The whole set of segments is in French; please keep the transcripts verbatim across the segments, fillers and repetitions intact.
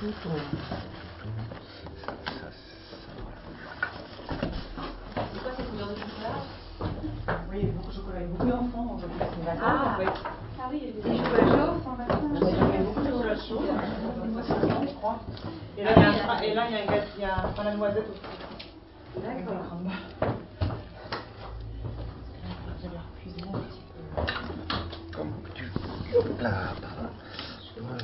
quoi cette couleur de chocolat? Oui, il y a beaucoup de chocolat. Il y a beaucoup d'enfants aujourd'hui, c'est vacances. Ah, En fait. ah oui, il y a des chocolats chauds sans vacances. Il y a beaucoup de chocolat chaud, je crois. Et là, il y a, et là, il y a, un gâteau, il y a pas la noisette aussi. D'accord. J'avais cuisiné un petit peu. Comme tu là. Voilà.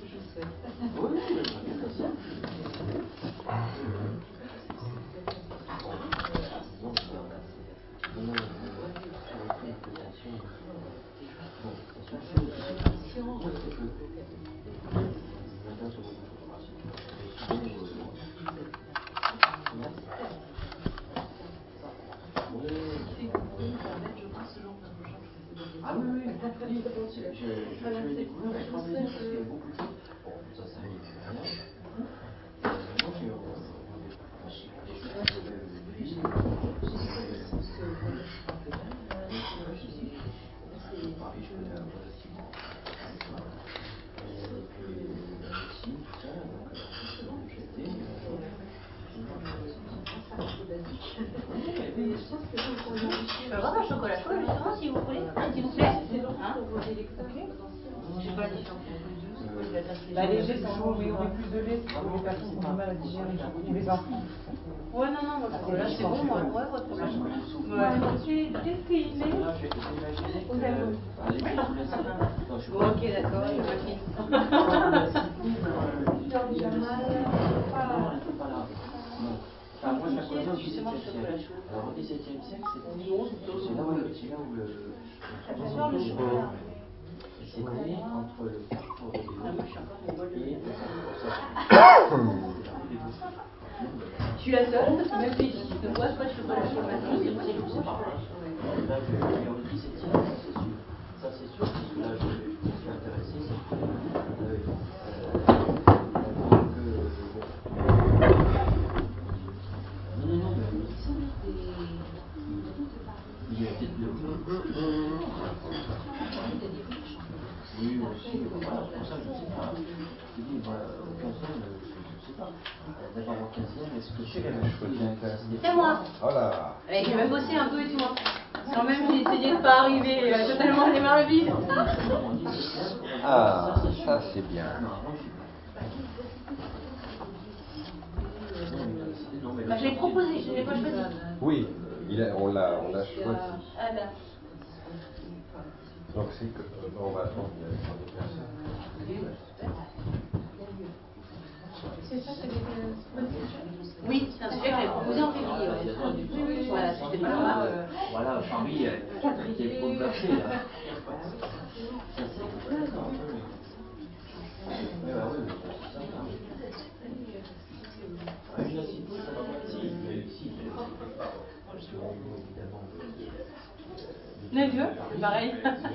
Ah oui, oui, je, je, je l'ai découvert extraordinaire parce qu'il y a beaucoup de choses. Bon, ça, ça y est, c'est rien. Euh, moi, j'ai des choses que j'avais vues. Paris, je connais relativement. Et puis, la médecine, tout ça, donc, j'ai été. Je peux avoir un chocolat chaud justement si vous voulez, s'il vous plaît. Hein? Je sais pas la différence entre les deux, c'est quoi la tasse légère? La léger, c'est chaud, mais il y aurait plus de lait, parce que les personnes ont du mal à digérer, ou les enfants. Ouais, non, non, moi le chocolat c'est bon, moi, ouais, pas de problème. Ouais, qu'est-ce qu'il est? Bon, ok, d'accord, je vois qui. Enfin, moi, je la connais au dix-septième siècle. Alors, au dix-septième siècle, c'est là où le. C'est là où le. J'adore le chocolat. Et c'était entre le Carrefour de Léo et le Carrefour Sachet. Je suis la seule, parce que même si je ne bois pas de chocolat chaud maintenant, c'est moi qui ne sais pas. Là, je vais au dix-septième, ça c'est sûr. Ça c'est sûr, parce que là, je me suis intéressé. C'est que. Non, non, non, mais il y a peut-être le. Oui, aussi, voilà, c'est pour ça que je ne sais pas. Je dis, voilà, au quinzième, je ne sais pas. D'abord au quinzième, est-ce que c'est quelque chose qui a existé? C'est moi. Voilà. Allez, j'ai même bossé un peu et tout. Hein. Quand même, j'ai essayé de ne pas arriver euh, totalement démarré. Ah, ça c'est bien. Bah, je l'ai proposé, je ne l'ai pas choisi. Oui, il a, on l'a on l'a choisi. Ah là. Donc c'est que euh, on va attendre qu'il y ait des personnes. C'est ça, c'est des Oui, c'est un sujet que j'avais proposé en février. Ouais. Voilà, si je n'étais pas là. Euh... Voilà, Paris était bouleversé là. Ça c'est. Oui, bah oui, c'est ça. Ah, je la cite pas. Si, mais si, mais parce que bon, évidemment. Les vieux, c'est pareil.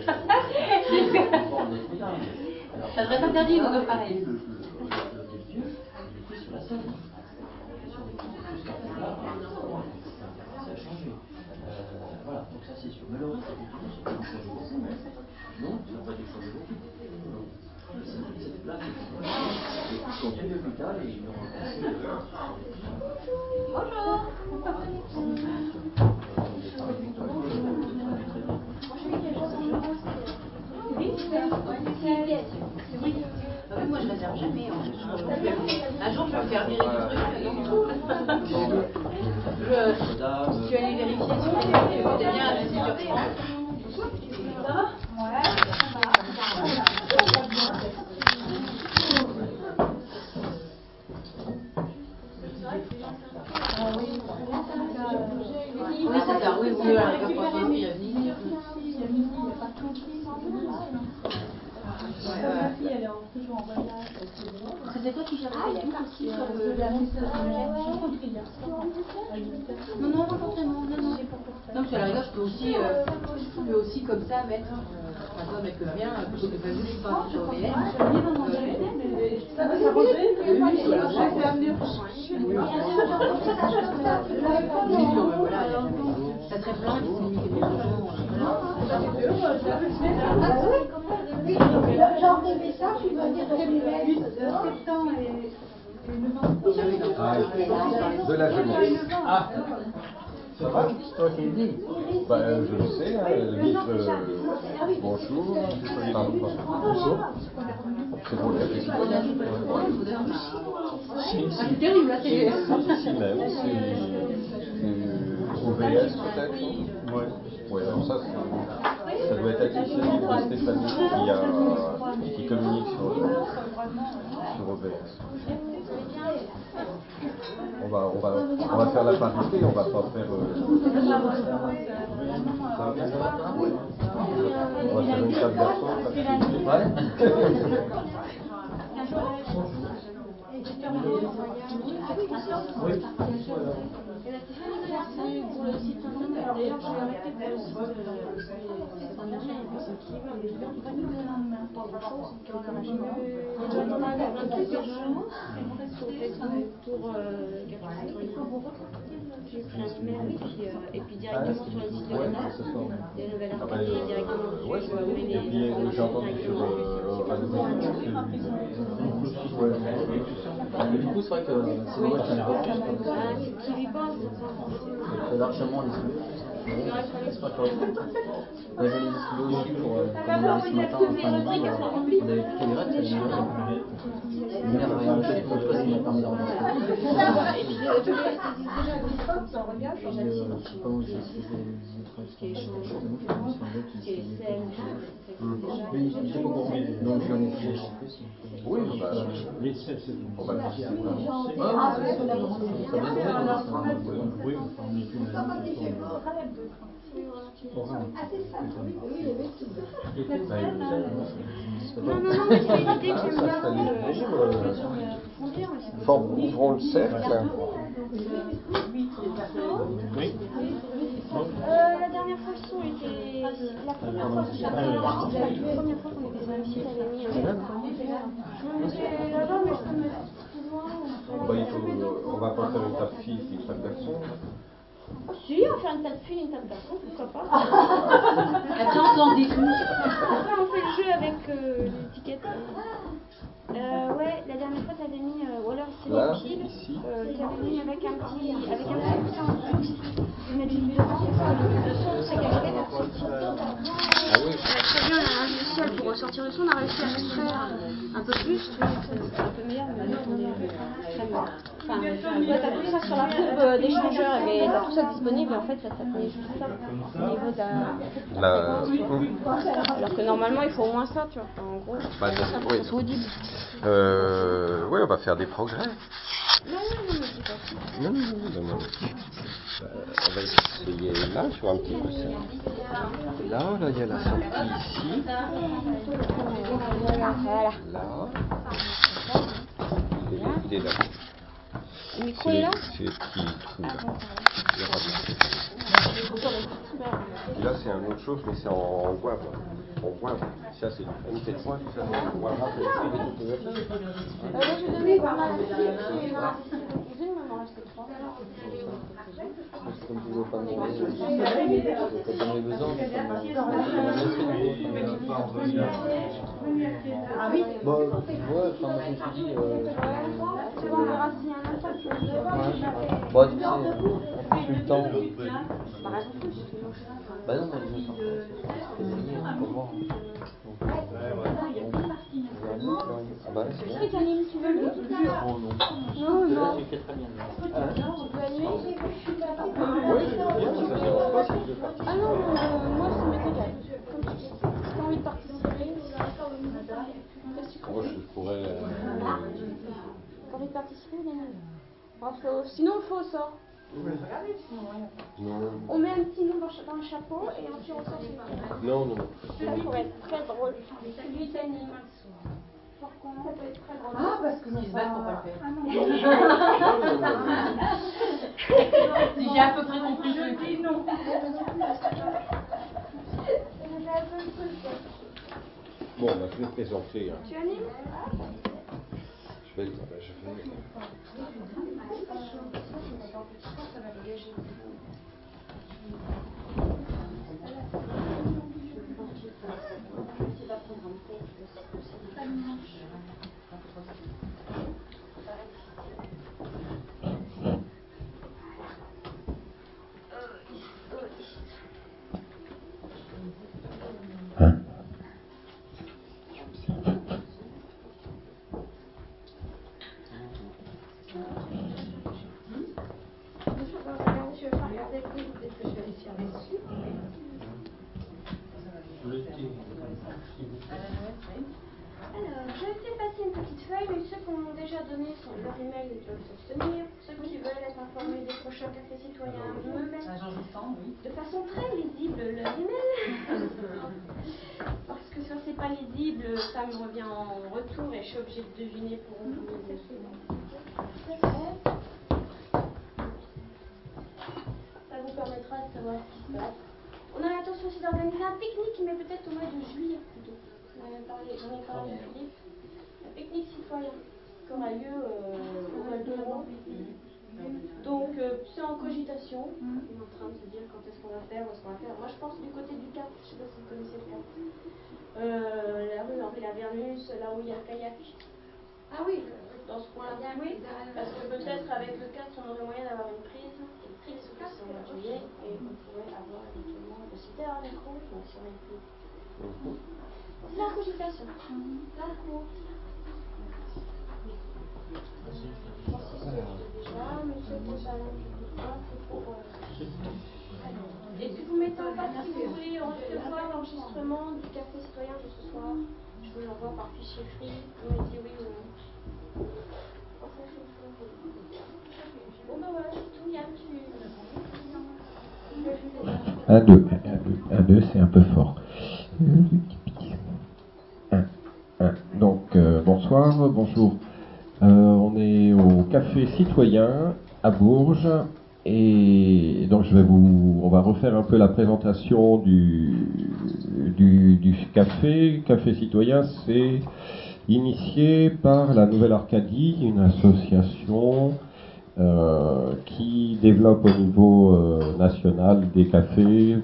Ça devrait être interdit, donc pareil. Le vieux, il était sur la scène. Il était sur les coups, tout ce quartier-là. Ça a changé. Voilà, donc ça c'est sûr. Mais le reste, effectivement, ça n'a pas changé beaucoup. Non, ça n'a pas été changé beaucoup. Cette place, ils sont très l'hôpital et ils l'ont remplacé. Bonjour. Oui, oui. Ah oui, moi je réserve jamais. Hein. Un jour je vais me faire virer du truc. Je, je suis allée vérifier sur les c'était bien à dix-huit heures trente. Ça va? Ouais, ça va. Oui, c'est ça. Oui, oui, alors, il y a pas de Il y a midi, il y a partout. Ma fille, elle est toujours en voyage. C'était toi qui gérais les tout aussi sur le rencontré hier soir. Non, non, rencontré, non, non, non. Non, parce qu'à la rigueur, je peux aussi, euh, je peux aussi comme ça mettre, euh, enfin, toi, mettre le mien, plutôt que de je suis pas un sur O B N. Ça va s'arranger. Oui, voilà, je vais amener. Oui, non, mais voilà, il y a jamais. Ça serait plein, puis c'est limité les gens. Voilà. Genre des messages, tu dois dire de les septembre et le vingt. Ah, de la jeunesse. Ah, ça va? C'est toi qui le dis. Bah, je le sais, hein, vite, euh, bonjour. Pardon, bonjour. C'est pour le café citoyen. C'est terrible, là, c'est... Ici même, c'est O V S peut-être. Ouais. Ouais, alors ça, c'est, ça doit être à l'initiative de Stéphanie qui, a, qui communique sur, sur O V S. On va, on, va, on va faire la parité, on va pas faire... Euh... On va faire une table garçon. Ouais. Oui. Et la Stéphanie, pour le site internet, d'ailleurs, j'ai arrêté pour le site internet, c'est qui va, mais je vais pas nous le lendemain. Je dois demander à tous les gens sur Facebook pour Café Citoyen. J'ai pris un email et puis, euh, et puis directement sur les sites de l'I N A, les nouvelles articles directement dessus, Ouais, je mets les et puis euh, j'ai entendu sur euh, Radio Belgique que Mais du coup, c'est vrai que c'est dommage qu'il n'y en ait pas plus. Ah, qui lui pense, C'est largement distribué. C'est pas correct. Ouais, j'en ai distribué aussi pour, euh, comme on avait ce matin, en fin de midi, euh, on avait plutôt les rêves, c'est la mère. La mère a rien lâché, donc ça m'a permis d'avoir des et puis je vais déjà comme ça on regarde. Puis, euh, je sais pas où j'ai essayé de travailler sur quelque chose, je me suis un gars qui se faisait mais il n'était pas courant. Donc j'en ai pris, je sais plus si. oui, bah, on va le faire. Ah, c'est ça, ça vient de Oui, Non, non, non, mais c'est une idée que j'aime bien. Ça les L'occasion d'approfondir, mais c'est Ouvrons le cercle. Oui. Euh, la dernière fois, le son était. La première fois que j'avais enregistré, la première fois qu'on était sur le site, j'avais mis. Je me mettais là-bas, mais je peux me mettre plus loin. Bah, il faut, on va pas faire une table fille et une table garçon. Si, on va faire une table fille, une table garçon, pourquoi pas. Attends, sans des coups. Après, on fait le jeu avec euh, l'étiquette. Euh, ouais, la dernière fois, t'avais mis, euh, ou alors c'est Là, les piles, ici. euh, t'avais mis avec un petit, avec un petit coussin en plus. Je mets du devant, parce que le, le son s'est galéré d'être sorti. Ah oui. On a très bien un logiciel pour ressortir le son, on a réussi à extraire un peu plus, tu vois, c'est un peu meilleur, mais on est très bien. Enfin, ouais, t'as tout ça sur la courbe d'échangeur, et t'as tout ça disponible, et en fait, ça, ça tenait juste ça, au niveau de la, La... alors que normalement, il faut au moins ça, tu vois, en gros, Bah, ça, ça, pour oui. que ça soit audible. Euh, oui, on va faire des progrès. Non, non, non, mais c'est pas ça. Non, non, non, non, non. Euh, on va essayer là, sur un petit coussin. Là, là, il y a la sortie ici. Voilà, voilà. Là. Et il est là. Le micro C'est est là? c'est les petits trous là. Il y aura des- Super. Et là, c'est une autre chose, mais c'est en, en goivre. En goivre. Ça, c'est une tête pointe, ça, c'est en goivre. Euh, moi, j'ai donné par ma fille qui m'a insisté de cuisine, mais il m'en restait trois. Comme tu veux pas demander, quand on a besoin, on a laissé du Ah oui. Bon, tu vois, enfin, moi je me suis dit. Euh, Tu vois, on verra s'il y a un impact. ouais. Bon, tu sais, on fait le temps. Bah, raison plus, sinon. Bah non, mais je me sens pas. Essayer, pour voir. Donc, Ah bah, c'est Qui bien. t'anime? Tu veux lui? non, non. Non, Là, non. j'ai fait très bien. Tu peux animer? Oui, bien, ça ne dérange pas si je veux participer. Ah non, euh, moi ça m'est égal. Comme tu veux. Si t'as envie de participer, qu'est-ce que tu Moi, je pourrais... Euh, T'as envie de participer, Daniel? Parce que sinon, il faut au sort. non, On met un petit nom dans, dans le chapeau et on tire au sort. non, non, non. Ça pourrait être très drôle. Celui qui anime. Pourquoi? Ça peut être très drôle. Ah, parce que Ils se battent pour pas le faire. Ah non. Si j'ai à peu près compris le truc. dis non. Bon, bah, je vais présenter. Hein. Tu animes? Je vais... bah, je vais... technique, peut-être que je vais réussir dessus. Alors, je vais faire passer une petite feuille, mais ceux qui ont déjà donné son, leur email, ils peuvent s'abstenir. Ceux qui veulent être informés des prochains cafés citoyens, me mettent de façon très lisible leur email. Parce que ça, c'est pas lisible, ça me revient en retour et je suis obligée de deviner pour vous. Ça vous permettra de savoir ce qui se passe. On a l'intention aussi d'organiser un pique-nique, mais peut-être au mois de juillet plutôt. J'en ai parlé, j'en ai parlé à Philippe. Un pique-nique citoyen qui aura lieu euh, au Val d'Europe. Donc euh, c'est en cogitation. On est en train de se dire quand est-ce qu'on va faire, où est-ce qu'on va faire. Moi je pense du côté du Cap, je ne sais pas si vous connaissez le Cap. Euh, la rue Henri Lavernus, là où il y a le kayak. Ah oui, dans ce coin-là. Oui, parce que peut-être avec le quatre, on aurait moyen d'avoir une prise. Une prise sur le mois de juillet et on pourrait avoir éventuellement la possibilité d'avoir un micro, donc ça aurait été. C'est la cogitation. La cour. Déjà, monsieur Total, c'est pour. Et puis vous mettez en place si vous voulez recevoir l'enregistrement du café citoyen de ce soir. Je vous l'envoie par fichier free. Vous me dites oui ou non. Bon ben voilà, c'est tout. Yann, tu. un, deux, un, deux, un, deux, c'est un peu fort. un, un. Donc, euh, bonsoir, bonjour. Euh, on est au Café Citoyen à Bourges et donc je vais vous, on va refaire un peu la présentation du, du, du café. Café Citoyen, c'est initié par la Nouvelle Arcadie, une association Euh, qui développe au niveau euh, national des cafés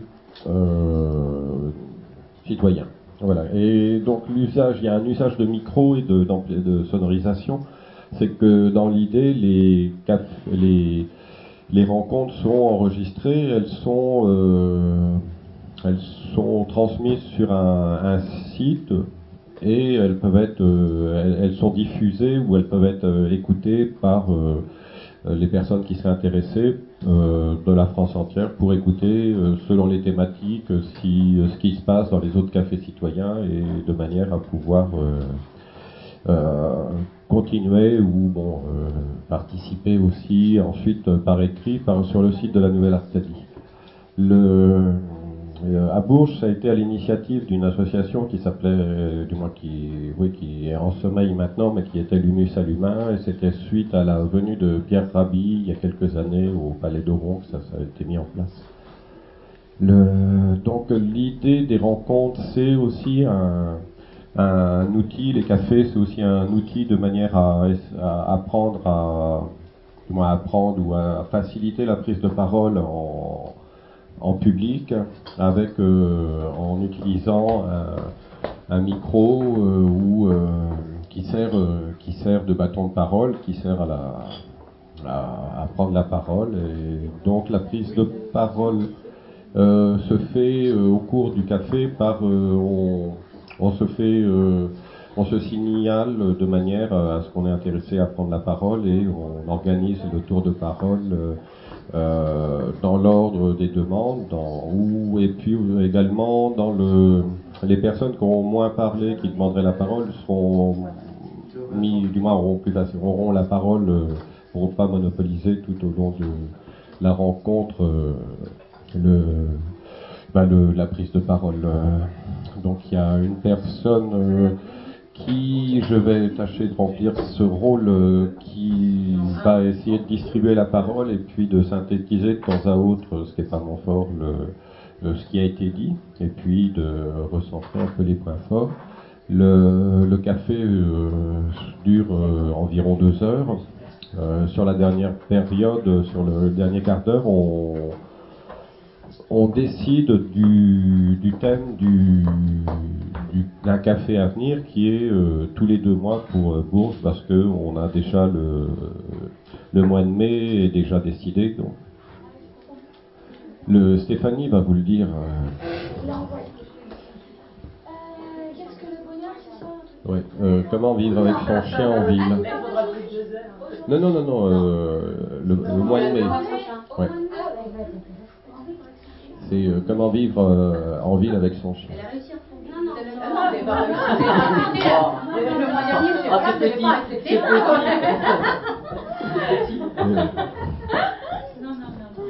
euh, citoyens. Voilà. Et donc l'usage, il y a un usage de micro et de, de sonorisation. C'est que dans l'idée, les, les, les rencontres sont enregistrées, elles sont, euh, elles sont transmises sur un, un site et elles peuvent être, euh, elles, elles sont diffusées ou elles peuvent être euh, écoutées par euh, les personnes qui seraient intéressées euh, de la France entière pour écouter euh, selon les thématiques si, euh, ce qui se passe dans les autres cafés citoyens et de manière à pouvoir euh, euh, continuer ou bon euh, participer aussi ensuite euh, par écrit par, sur le site de la Nouvelle Arcadie. Le, euh, à Bourges, ça a été à l'initiative d'une association qui s'appelait, euh, du moins qui, oui, qui est en sommeil maintenant, mais qui était l'Humus à l'Humain, et c'était suite à la venue de Pierre Rabhi il y a quelques années au Palais d'Auron que ça, ça a été mis en place. Le, donc l'idée des rencontres, c'est aussi un, un outil, les cafés, c'est aussi un outil de manière à, à apprendre à, du moins à apprendre ou à faciliter la prise de parole en en public, avec euh, en utilisant un, un micro euh, ou euh, qui sert euh, qui sert de bâton de parole, qui sert à la à, à prendre la parole. Et donc la prise de parole euh, se fait euh, au cours du café par euh, on, on se fait euh, on se signale de manière à ce qu'on est intéressé à prendre la parole et on organise le tour de parole euh, Euh, dans l'ordre des demandes, dans, ou, et puis également dans le, les personnes qui auront moins parlé, qui demanderaient la parole, seront mis, du moins auront plus facile, auront la parole, euh, pourront pas monopoliser tout au long de la rencontre euh, le, bah, le, la prise de parole. Euh, donc il y a une personne euh, qui, je vais tâcher de remplir ce rôle euh, qui va essayer de distribuer la parole et puis de synthétiser de temps à autre, ce qui n'est pas mon fort, le, le, ce qui a été dit, et puis de recentrer un peu les points forts. Le, le café euh, dure euh, environ deux heures. Euh, sur la dernière période, sur le dernier quart d'heure, on on décide du, du thème du, du, d'un café à venir qui est euh, tous les deux mois pour euh, Bourges parce que on a déjà le, le mois de mai est déjà décidé. Donc. Le Stéphanie va vous le dire. Euh, Qu'est-ce que le bonheur, c'est ça? Oui. Euh, comment vivre avec son chien en ville? Non, non, non, non. Euh, le, le mois de mai. Ouais. C'est euh, comment vivre euh, en ville avec son chien. Elle a réussi à reprendre. Non, non, non, non, vous n'avez pas réussi. Vous avez pas accepté, là. Le mois dernier, je sais pas, vous n'avez pas accepté. Oui, oui. Non, non, non.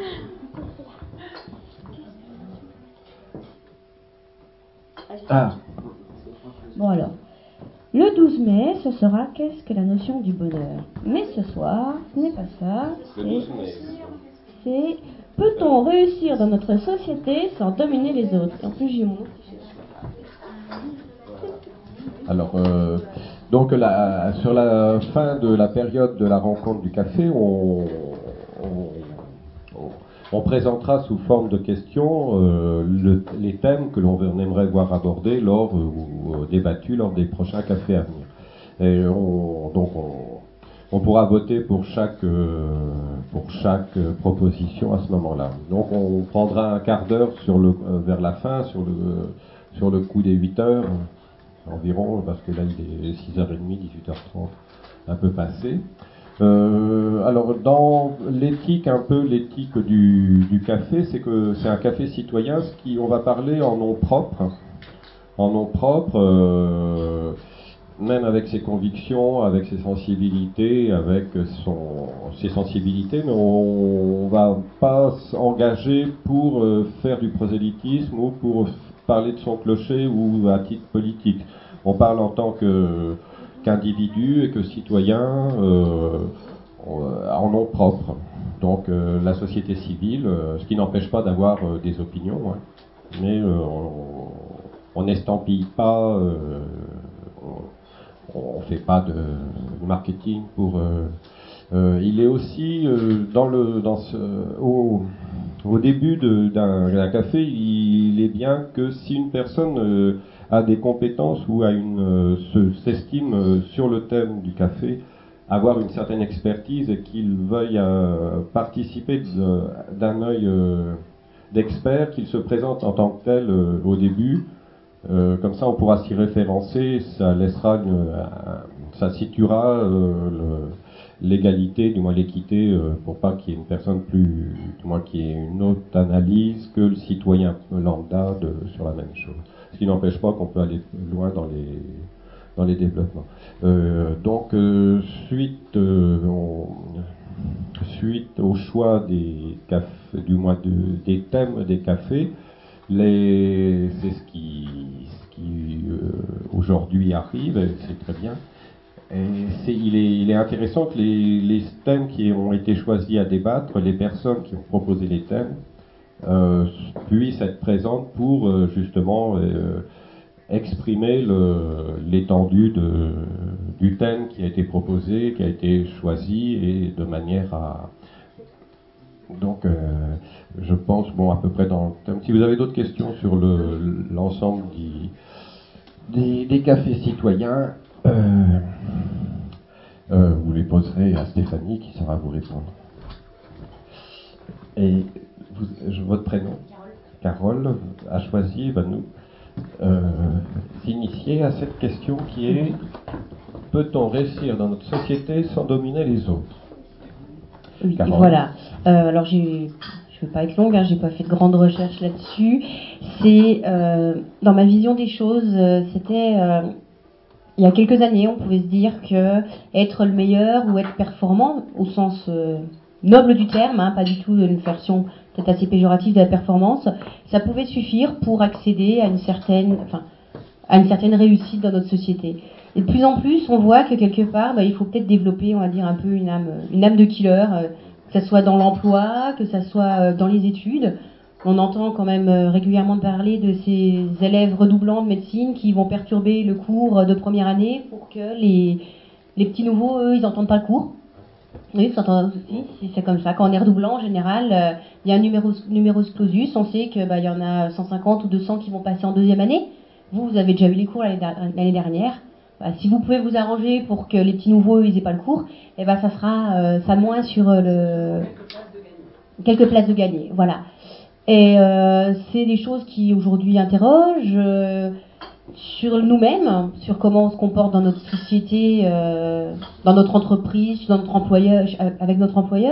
Ah, Bon alors, le douze mai, ce sera qu'est-ce que la notion du bonheur. Mais ce soir, ce n'est pas ça. le douze mai. C'est peut-on réussir dans notre société sans dominer les autres. Et en plus, j'ai mon autre t-shirt. Alors, euh, donc la, sur la fin de la période de la rencontre du café, on, on, on présentera sous forme de questions euh, le, les thèmes que l'on aimerait voir abordés lors euh, ou débattus lors des prochains cafés à venir. Et on, donc on, on pourra voter pour chaque euh, pour chaque euh, proposition à ce moment-là. Donc on prendra un quart d'heure sur le euh, vers la fin sur le euh, sur le coup des huit heures environ, parce que là il est six heures trente, dix-huit heures trente, un peu passé. Euh, alors dans l'éthique, un peu l'éthique du, du café, c'est que c'est un café citoyen, ce qui on va parler en nom propre, en nom propre, euh, même avec ses convictions, avec ses sensibilités, avec son, ses sensibilités, mais on, on va pas s'engager pour euh, faire du prosélytisme ou pour parler de son clocher ou à titre politique. On parle en tant que qu'individu et que citoyen euh, en nom propre. Donc euh, la société civile, euh, ce qui n'empêche pas d'avoir euh, des opinions, hein, mais euh, on n'estampille pas, euh, on ne fait pas de, de marketing pour. Euh, euh, il est aussi euh, dans le dans ce au, au début de, d'un, d'un café, il est bien que si une personne euh, a des compétences ou a une euh, se, s'estime euh, sur le thème du café, avoir une certaine expertise et qu'il veuille euh, participer de, d'un œil euh, d'expert, qu'il se présente en tant que tel euh, au début. Euh, comme ça, on pourra s'y référencer. Ça laissera, une, euh, ça situera euh, le, l'égalité, du moins l'équité, euh, pour pas qu'il y ait une personne plus, du moins qu'il y ait une autre analyse que le citoyen lambda de, sur la même chose. Ce qui n'empêche pas qu'on peut aller loin dans les dans les développements. Euh, donc euh, suite euh, on, suite au choix des cafés, du moins de, des thèmes des cafés. Les, c'est ce qui, ce qui euh, aujourd'hui arrive, et c'est très bien. Et c'est, il, est, il est intéressant que les, les thèmes qui ont été choisis à débattre, les personnes qui ont proposé les thèmes, euh, puissent être présentes pour euh, justement euh, exprimer le, l'étendue de, du thème qui a été proposé, qui a été choisi, et de manière à Donc, euh, je pense, bon, à peu près dans le thème. Si vous avez d'autres questions sur le, l'ensemble des, des, des cafés citoyens, euh, euh, vous les poserez à Stéphanie qui saura vous répondre. Et vous, je, votre prénom, Carole, Carole a choisi, va nous euh, s'initier à cette question qui est: peut-on réussir dans notre société sans dominer les autres? Oui, Carole. Voilà. Euh, alors j'ai, je veux pas être longue, hein, j'ai pas fait de grandes recherches là-dessus. C'est euh, dans ma vision des choses, euh, c'était euh, il y a quelques années, on pouvait se dire que être le meilleur ou être performant, au sens euh, noble du terme, hein, pas du tout une version peut-être assez péjorative de la performance, ça pouvait suffire pour accéder à une certaine, enfin, à une certaine réussite dans notre société. Et de plus en plus, on voit que quelque part, bah, il faut peut-être développer, on va dire, un peu une âme, une âme de killer, euh, que ça soit dans l'emploi, que ça soit euh, dans les études. On entend quand même euh, régulièrement parler de ces élèves redoublants de médecine qui vont perturber le cours de première année pour que les, les petits nouveaux, eux, ils n'entendent pas le cours. Oui, si, c'est comme ça. Quand on est redoublant, en général, euh, il y a un numerus, numerus clausus. On sait que bah, y en a cent cinquante ou deux cents qui vont passer en deuxième année. Vous, vous avez déjà eu les cours l'année, l'année dernière. Bah, si vous pouvez vous arranger pour que les petits nouveaux ils aient pas le cours, eh ben ça sera euh, ça moins sur euh, le quelques places de gagner. Voilà. Et euh, c'est des choses qui aujourd'hui interrogent euh, sur nous-mêmes, sur comment on se comporte dans notre société, euh, dans notre entreprise, dans notre employeur, avec notre employeur.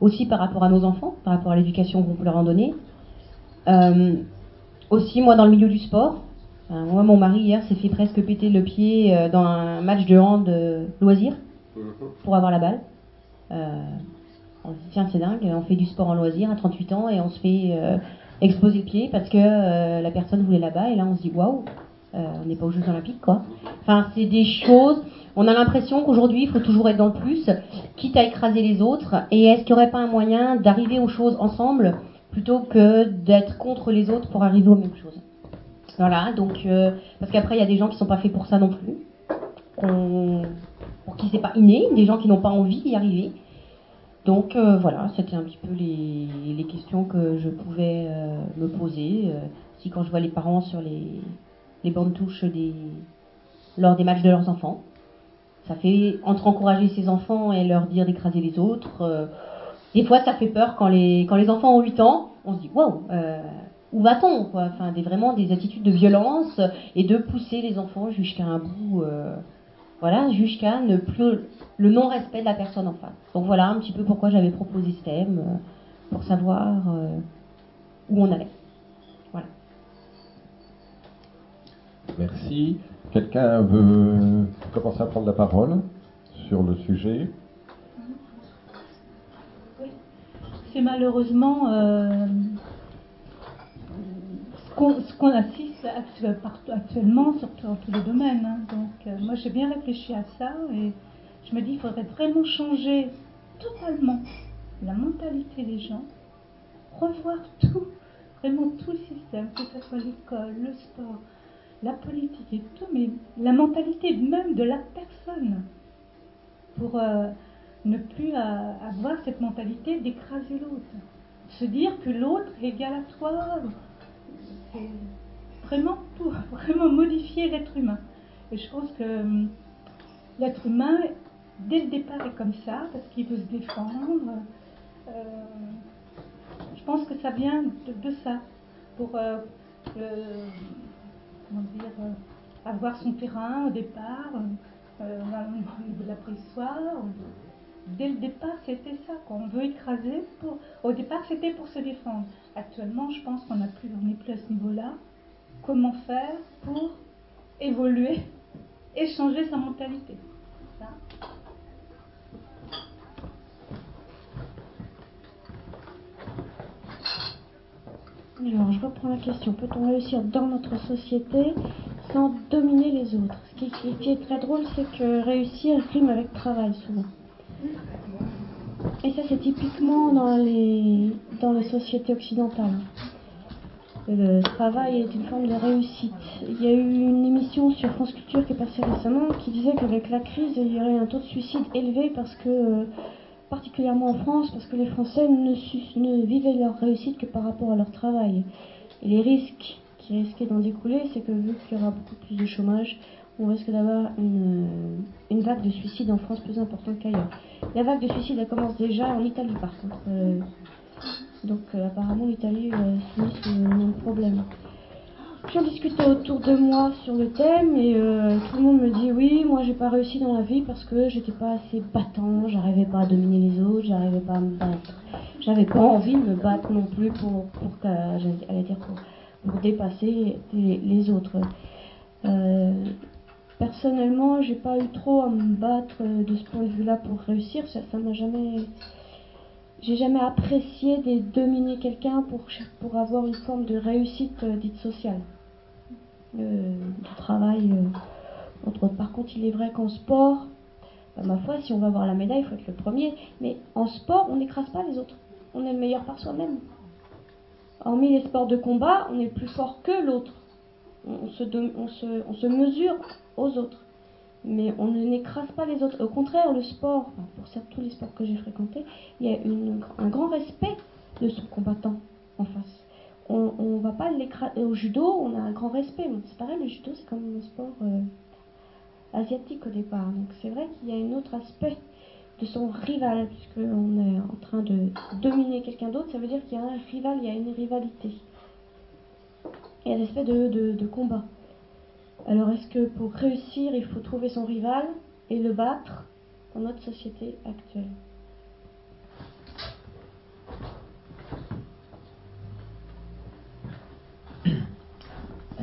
aussi par rapport à nos enfants, par rapport à l'éducation qu'on peut leur en donner. Euh, aussi, moi, dans le milieu du sport, euh, moi, mon mari, hier, s'est fait presque péter le pied euh, dans un match de hand euh, loisir pour avoir la balle. Euh, on se dit, tiens, c'est dingue, on fait du sport en loisir à trente-huit ans et on se fait euh, exploser le pied parce que euh, la personne voulait là-bas, et là, on se dit, waouh, euh, on n'est pas aux Jeux Olympiques, quoi. Enfin, c'est des choses, on a l'impression qu'aujourd'hui, il faut toujours être dans le plus, quitte à écraser les autres, et est-ce qu'il n'y aurait pas un moyen d'arriver aux choses ensemble plutôt que d'être contre les autres pour arriver aux mêmes choses. Voilà, donc, euh, parce qu'après, il y a des gens qui ne sont pas faits pour ça non plus, qu'on, pour qui c'est pas inné, des gens qui n'ont pas envie d'y arriver. Donc euh, voilà, c'était un petit peu les, les questions que je pouvais euh, me poser. Euh, si quand je vois les parents sur les, les bandes touches des, lors des matchs de leurs enfants, ça fait, entre encourager ses enfants et leur dire d'écraser les autres, euh, des fois ça fait peur quand les, quand les enfants ont huit ans, on se dit waouh, euh, où va-t-on quoi, enfin, des, vraiment des attitudes de violence et de pousser les enfants jusqu'à un bout, euh, voilà, jusqu'à ne plus le non-respect de la personne en face. Donc voilà un petit peu pourquoi j'avais proposé ce thème, euh, pour savoir euh, où on allait. Voilà. Merci. Quelqu'un veut commencer à prendre la parole sur le sujet? Oui. C'est malheureusement euh, ce, qu'on, ce qu'on assiste actuel, partout, actuellement, surtout dans tous les domaines. Hein. Donc, euh, moi, j'ai bien réfléchi à ça et je me dis qu'il faudrait vraiment changer totalement la mentalité des gens, revoir tout, vraiment tout le système, que ce soit l'école, le sport, la politique et tout, mais la mentalité même de la personne, pour euh, ne plus euh, avoir cette mentalité d'écraser l'autre. Se dire que l'autre est égal à toi, c'est vraiment pour vraiment modifier l'être humain. Et je pense que hum, l'être humain, dès le départ, est comme ça, parce qu'il veut se défendre. Euh, je pense que ça vient de, de ça, pour euh, le, comment dire, euh, avoir son terrain au départ, euh, au niveau de la préhistoire. Dès le départ, c'était ça, quoi. On veut écraser. Pour... Au départ, c'était pour se défendre. Actuellement, je pense qu'on n'est plus, plus à ce niveau-là. Comment faire pour évoluer et changer sa mentalité? Ça. Alors, je reprends la question. Peut-on réussir dans notre société sans dominer les autres? Ce qui, qui, qui est très drôle, c'est que réussir rime avec travail, souvent. Et ça, c'est typiquement dans les, dans les sociétés occidentales. Le travail est une forme de réussite. Il y a eu une émission sur France Culture qui est passée récemment qui disait qu'avec la crise, il y aurait un taux de suicide élevé parce que, euh, particulièrement en France, parce que les Français ne, ne vivaient leur réussite que par rapport à leur travail. Et les risques qui risquaient d'en découler, c'est que vu qu'il y aura beaucoup plus de chômage, on risque d'avoir une, une vague de suicides en France plus importante qu'ailleurs. La vague de suicides, elle commence déjà en Italie par contre. Euh, donc euh, apparemment l'Italie euh, subit ce même problème. J'en discutais autour de moi sur le thème et euh, tout le monde me dit oui, moi j'ai pas réussi dans la vie parce que j'étais pas assez battant, j'arrivais pas à dominer les autres, j'arrivais pas à me battre, j'avais pas envie de me battre non plus pour pour j'allais dire pour, pour dépasser les, les autres. Euh, personnellement, j'ai pas eu trop à me battre de ce point de vue-là pour réussir, ça, ça m'a jamais J'ai jamais apprécié de dominer quelqu'un pour, pour avoir une forme de réussite euh, dite sociale. Euh, du travail, euh, entre autres. Par contre, il est vrai qu'en sport, bah, ma foi, si on va avoir la médaille, il faut être le premier. Mais en sport, on n'écrase pas les autres. On est le meilleur par soi-même. Hormis les sports de combat, on est plus fort que l'autre. On, on, se, on, se, on se mesure aux autres. Mais on ne n'écrase pas les autres. Au contraire, le sport, pour tous les sports que j'ai fréquentés, il y a une, un grand respect de son combattant en face. On ne va pas l'écraser. Au judo, on a un grand respect. Bon, c'est pareil, le judo, c'est comme un sport euh, asiatique au départ. Donc c'est vrai qu'il y a un autre aspect de son rival, puisqu'on est en train de dominer quelqu'un d'autre, ça veut dire qu'il y a un rival, il y a une rivalité. Il y a des aspects de, de, de combat. Alors, est-ce que pour réussir, il faut trouver son rival et le battre dans notre société actuelle?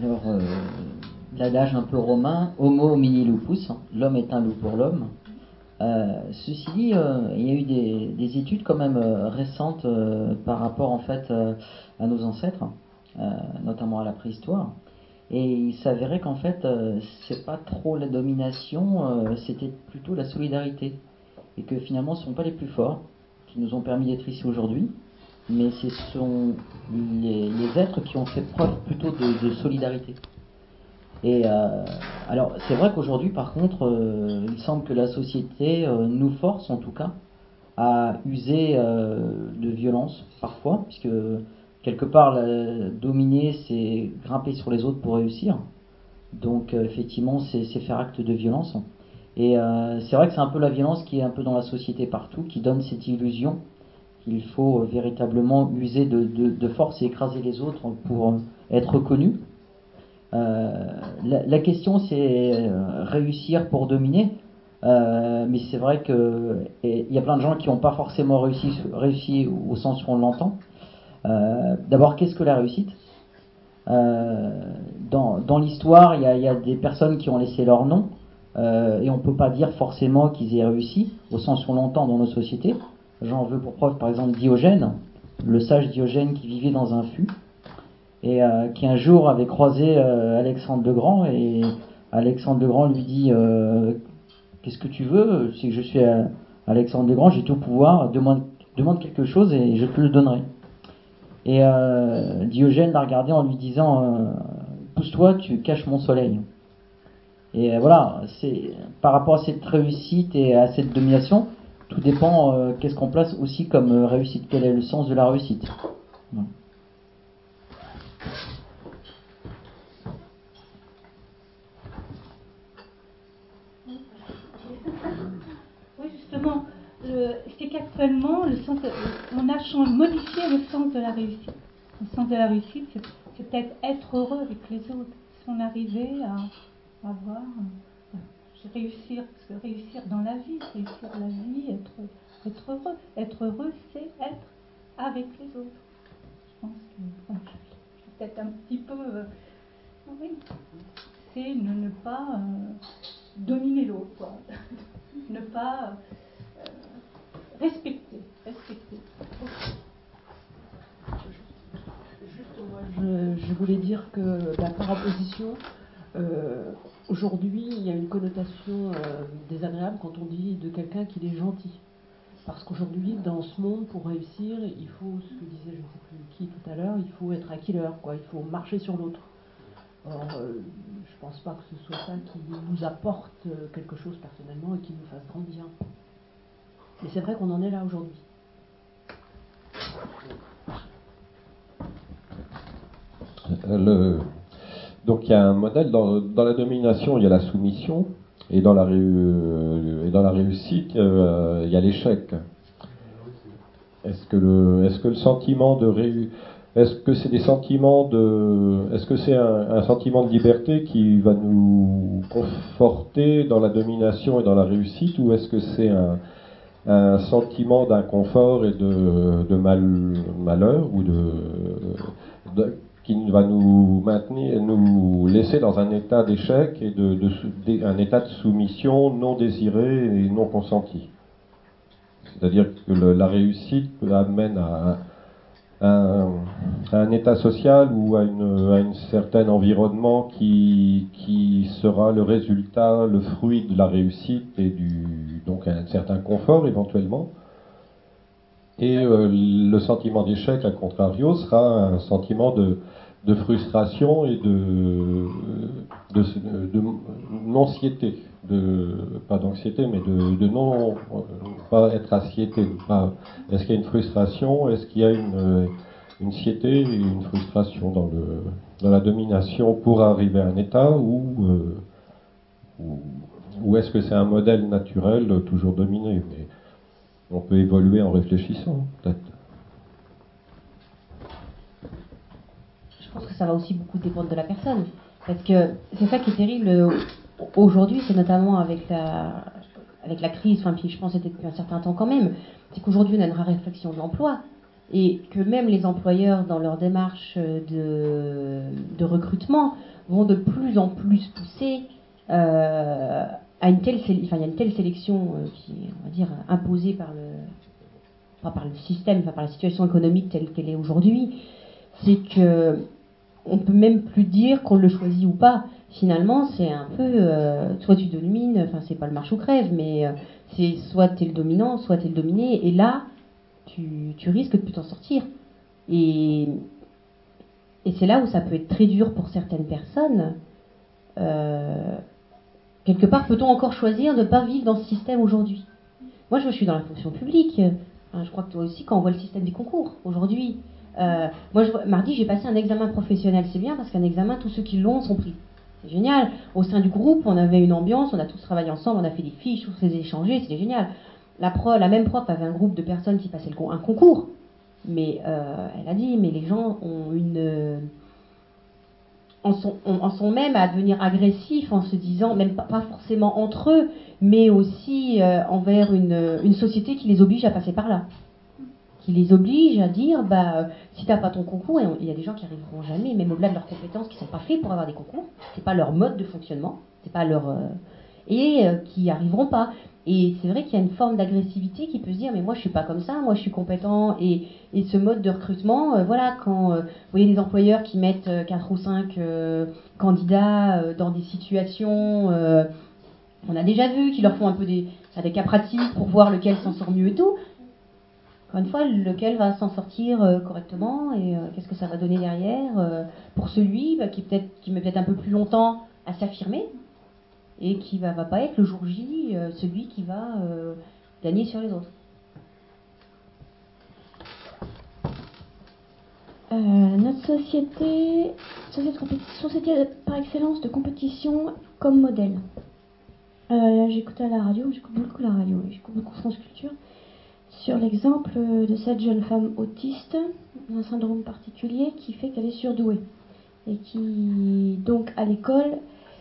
Alors, euh, l'adage un peu romain, homo homini lupus, hein, l'homme est un loup pour l'homme. Euh, ceci dit, euh, il y a eu des, des études quand même euh, récentes euh, par rapport en fait euh, à nos ancêtres, euh, notamment à la préhistoire, et il s'avérait qu'en fait euh, c'est pas trop la domination, euh, c'était plutôt la solidarité, et que finalement ce ne sont pas les plus forts qui nous ont permis d'être ici aujourd'hui, mais ce sont les, les êtres qui ont fait preuve plutôt de, de solidarité. Et euh, alors, c'est vrai qu'aujourd'hui, par contre, euh, il semble que la société euh, nous force, en tout cas, à user euh, de violence, parfois, puisque quelque part, la, dominer, c'est grimper sur les autres pour réussir. Donc, euh, effectivement, c'est, c'est faire acte de violence. Et euh, c'est vrai que c'est un peu la violence qui est un peu dans la société partout, qui donne cette illusion qu'il faut euh, véritablement user de, de, de force et écraser les autres pour euh, être reconnu. Euh, la, la question c'est euh, réussir pour dominer, euh, mais c'est vrai que il y a plein de gens qui n'ont pas forcément réussi, réussi au sens où on l'entend. Euh, d'abord, qu'est-ce que la réussite? euh, Dans, dans l'histoire, il y a, y a des personnes qui ont laissé leur nom, euh, et on peut pas dire forcément qu'ils aient réussi au sens où on l'entend dans nos sociétés. J'en veux pour preuve par exemple Diogène, le sage Diogène qui vivait dans un fût, et euh, qui un jour avait croisé euh, Alexandre le Grand, et Alexandre le Grand lui dit euh, qu'est-ce que tu veux? C'est que je suis euh, Alexandre le Grand, j'ai tout pouvoir, demande, demande quelque chose et je te le donnerai. Et euh, Diogène l'a regardé en lui disant euh, pousse-toi, tu caches mon soleil. Et euh, voilà, c'est par rapport à cette réussite et à cette domination, tout dépend euh, qu'est-ce qu'on place aussi comme euh, réussite, quel est le sens de la réussite. Voilà. Oui, justement, le, c'est qu'actuellement, le sens de, on a changé, modifié le sens de la réussite. Le sens de la réussite, c'est, c'est peut-être être heureux avec les autres. Si on arrivait à avoir, euh, réussir, parce que réussir dans la vie, réussir la vie, être, être heureux. Être heureux, c'est être avec les autres. Je pense que bon, je suis peut-être un petit peu... Euh, oui, c'est ne, ne pas euh, dominer l'autre, quoi. Ne pas euh, respecter, respecter. Juste, moi, je, je voulais dire que bah, par opposition, euh, aujourd'hui, il y a une connotation euh, désagréable quand on dit de quelqu'un qu'il est gentil. Parce qu'aujourd'hui, dans ce monde, pour réussir, il faut, ce que disait je ne sais plus qui tout à l'heure, il faut être un killer, quoi. Il faut marcher sur l'autre. Or, euh, je pense pas que ce soit ça qui nous apporte quelque chose personnellement et qui nous fasse grandir. Mais c'est vrai qu'on en est là aujourd'hui. Le... Donc il y a un modèle dans, dans la domination, il y a la soumission, et dans la, ré... et dans la réussite, euh, il y a l'échec. Est-ce que le, est-ce que le sentiment de ré... Est-ce que c'est des sentiments de, est-ce que c'est un, un sentiment de liberté qui va nous conforter dans la domination et dans la réussite, ou est-ce que c'est un, un sentiment d'inconfort et de, de mal, malheur, ou de, de, qui va nous maintenir, nous laisser dans un état d'échec et de, de, de, un état de soumission non désiré et non consenti. C'est-à-dire que le, la réussite amène à Un, un état social ou à, une, à un certain environnement qui, qui sera le résultat, le fruit de la réussite et du, donc un certain confort éventuellement. Et euh, le sentiment d'échec, à contrario, sera un sentiment de, de frustration et de, de, de, de non-siété, de, pas d'anxiété, mais de, de non, pas être assiété. Pas, est-ce qu'il y a une frustration? Est-ce qu'il y a une, une siété et une frustration dans, le, dans la domination pour arriver à un état où, euh, où, où est-ce que c'est un modèle naturel toujours dominé? Mais on peut évoluer en réfléchissant, peut-être. Je pense que ça va aussi beaucoup dépendre de la personne. Parce que c'est ça qui est terrible aujourd'hui, c'est notamment avec la, avec la crise, enfin, puis je pense que c'était depuis un certain temps quand même, c'est qu'aujourd'hui on a une raréfaction de l'emploi. et que même les employeurs, dans leur démarche de, de recrutement, vont de plus en plus pousser euh, à une telle, enfin, il y a une telle sélection euh, qui est, on va dire, imposée par le, pas par le système, enfin par la situation économique telle qu'elle est aujourd'hui, c'est que on peut même plus dire qu'on le choisit ou pas. Finalement, c'est un peu, euh, soit tu domines, enfin c'est pas le marche ou crève, mais euh, c'est soit t'es le dominant, soit t'es le dominé, et là, tu, tu risques de plus t'en sortir. Et, et c'est là où ça peut être très dur pour certaines personnes. Euh, quelque part, peut-on encore choisir de ne pas vivre dans ce système aujourd'hui ? Moi, je suis dans la fonction publique. Enfin, je crois que toi aussi, quand on voit le système des concours aujourd'hui, euh, moi, je vois, mardi, j'ai passé un examen professionnel. C'est bien parce qu'un examen, tous ceux qui l'ont sont pris. C'est génial. Au sein du groupe, on avait une ambiance, on a tous travaillé ensemble, on a fait des fiches, on s'est échangé, c'était génial. La, pro, la même prof avait un groupe de personnes qui passaient le, un concours. Mais euh, elle a dit, mais les gens ont une... Euh, en, sont, en sont même à devenir agressifs en se disant, même pas, pas forcément entre eux, mais aussi euh, envers une, une société qui les oblige à passer par là. Qui les oblige à dire, bah, euh, si t'as pas ton concours, et il y a des gens qui arriveront jamais, même au-delà de leurs compétences, qui sont pas faits pour avoir des concours, c'est pas leur mode de fonctionnement, c'est pas leur... Euh, et euh, qui arriveront pas. Et c'est vrai qu'il y a une forme d'agressivité qui peut se dire, mais moi je suis pas comme ça, moi je suis compétent, et, et ce mode de recrutement, euh, voilà, quand euh, vous voyez des employeurs qui mettent euh, quatre ou cinq euh, candidats euh, dans des situations, euh, on a déjà vu qu'ils leur font un peu des, des cas pratiques pour voir lequel s'en sort mieux et tout. Encore une fois, lequel va s'en sortir euh, correctement, et euh, qu'est-ce que ça va donner derrière euh, pour celui bah, qui, peut-être, qui met peut-être un peu plus longtemps à s'affirmer, et qui va, va pas être le jour J euh, celui qui va euh, gagner sur les autres. Euh, notre société, société, société par excellence de compétition comme modèle. Euh, j'écoute à la radio, j'écoute beaucoup la radio, j'écoute beaucoup France Culture, sur l'exemple de cette jeune femme autiste, d'un syndrome particulier qui fait qu'elle est surdouée. Et qui, donc, à l'école...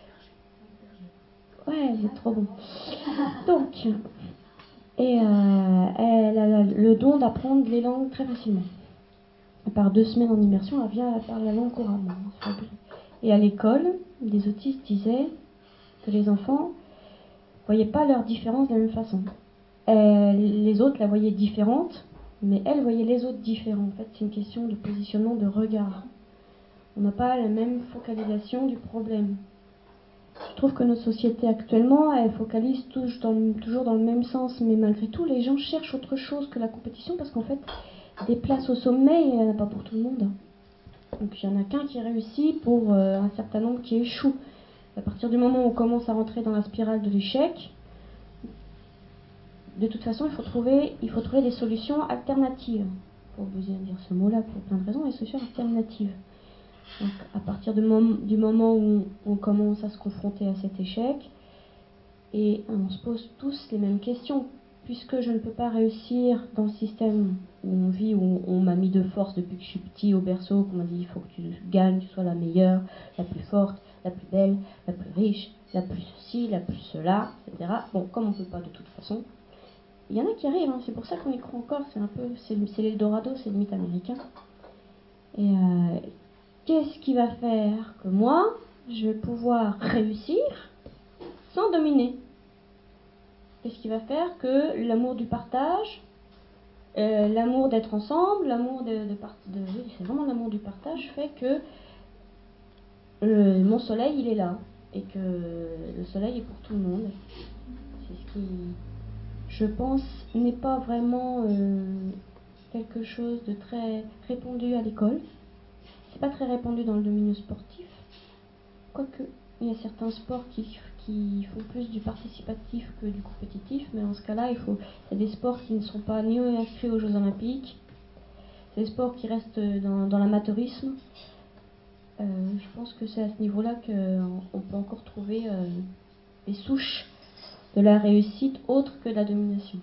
Ouais, vous êtes trop bon. Donc, et euh, elle a le don d'apprendre les langues très facilement. Par deux semaines en immersion, elle vient à parler la langue couramment. Et à l'école, des autistes disaient que les enfants ne voyaient pas leurs différences de la même façon. Euh, les autres la voyaient différente, mais elle voyait les autres différents. En fait, c'est une question de positionnement, de regard. On n'a pas la même focalisation du problème. Je trouve que notre société actuellement, elle focalise toujours dans, toujours dans le même sens, mais malgré tout, les gens cherchent autre chose que la compétition, parce qu'en fait, des places au sommet, il n'y en a pas pour tout le monde. Donc il n'y en a qu'un qui réussit pour euh, un certain nombre qui échouent. À partir du moment où on commence à rentrer dans la spirale de l'échec, de toute façon, il faut trouver, il faut trouver des solutions alternatives. Pour vous dire ce mot-là pour plein de raisons, des solutions alternatives. Donc, à partir du moment, du moment où on commence à se confronter à cet échec, et on se pose tous les mêmes questions, puisque je ne peux pas réussir dans le système où on vit, où on, on m'a mis de force depuis que je suis petit au berceau, qu'on m'a dit il faut que tu gagnes, tu sois la meilleure, la plus forte, la plus belle, la plus riche, la plus ceci, la plus cela, et cetera. Bon, comme on ne peut pas de toute façon, il y en a qui arrivent, hein, c'est pour ça qu'on y croit encore, c'est un peu, c'est, c'est l'Eldorado, c'est le mythe américain. Et euh, qu'est-ce qui va faire que moi, je vais pouvoir réussir sans dominer ? Qu'est-ce qui va faire que l'amour du partage, euh, l'amour d'être ensemble, l'amour de, de, part- de oui, c'est vraiment l'amour du partage fait que euh, mon soleil, il est là, et que le soleil est pour tout le monde. C'est ce qui, je pense, n'est pas vraiment euh, quelque chose de très répandu à l'école. C'est pas très répandu dans le milieu sportif, quoique il y a certains sports qui, qui font plus du participatif que du compétitif, mais en ce cas-là, il faut, il y a des sports qui ne sont pas ni inscrits aux Jeux Olympiques, c'est des sports qui restent dans, dans l'amateurisme. Euh, je pense que c'est à ce niveau-là qu'on peut encore trouver euh, des souches de la réussite autre que de la domination.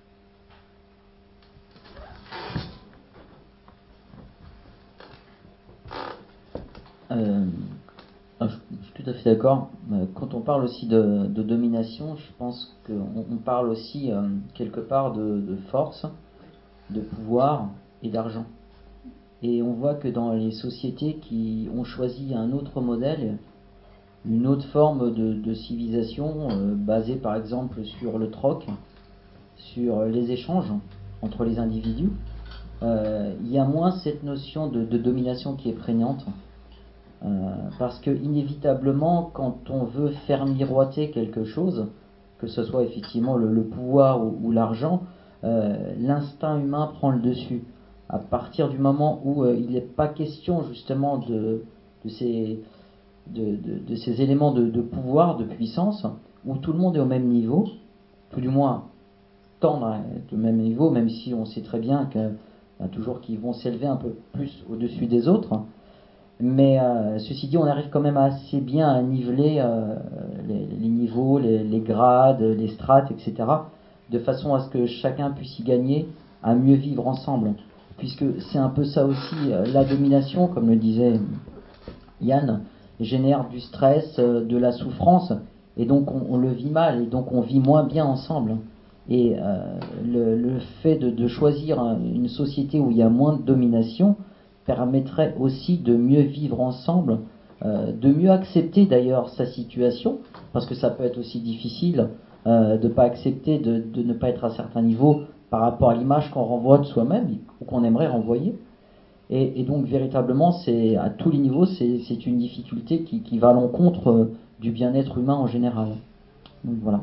Euh, je, je suis tout à fait d'accord. Quand on parle aussi de, de domination, je pense qu'on on parle aussi euh, quelque part de, de force, de pouvoir, et d'argent. Et on voit que dans les sociétés qui ont choisi un autre modèle, une autre forme de, de civilisation euh, basée par exemple sur le troc, sur les échanges entre les individus, euh, il y a moins cette notion de, de domination qui est prégnante. Euh, parce que inévitablement, quand on veut faire miroiter quelque chose, que ce soit effectivement le, le pouvoir ou, ou l'argent, euh, l'instinct humain prend le dessus. À partir du moment où euh, il n'est pas question justement de, de, ces, de, de, de ces éléments de, de pouvoir, de puissance, où tout le monde est au même niveau, tout du moins tendre à être au même niveau, même si on sait très bien que, bah, toujours qu'ils vont s'élever un peu plus au-dessus des autres. Mais euh, ceci dit, on arrive quand même assez bien à niveler euh, les, les niveaux, les, les grades, les strates, et cetera, de façon à ce que chacun puisse y gagner, à mieux vivre ensemble. Puisque c'est un peu ça aussi, euh, la domination, comme le disait Yann, génère du stress, euh, de la souffrance, et donc on, on le vit mal, et donc on vit moins bien ensemble. Et euh, le, le fait de, de choisir une société où il y a moins de domination permettrait aussi de mieux vivre ensemble, euh, de mieux accepter d'ailleurs sa situation, parce que ça peut être aussi difficile euh, de ne pas accepter, de, de ne pas être à certains niveaux par rapport à l'image qu'on renvoie de soi-même ou qu'on aimerait renvoyer. Et, et donc véritablement, c'est à tous les niveaux, c'est, c'est une difficulté qui, qui va à l'encontre euh, du bien-être humain en général. Donc voilà.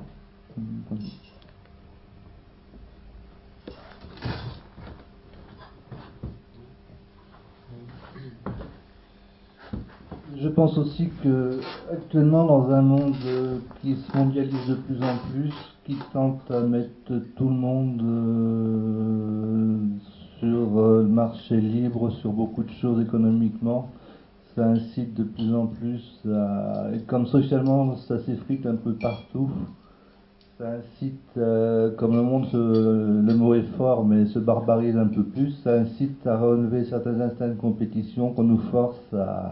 Je pense aussi que actuellement dans un monde qui se mondialise de plus en plus, qui tente à mettre tout le monde euh, sur euh, le marché libre, sur beaucoup de choses économiquement, ça incite de plus en plus à, et comme socialement ça s'effrite un peu partout, ça incite, euh, comme le monde, se, le mot est fort, mais se barbarise un peu plus, ça incite à relever certains instincts de compétition qu'on nous force à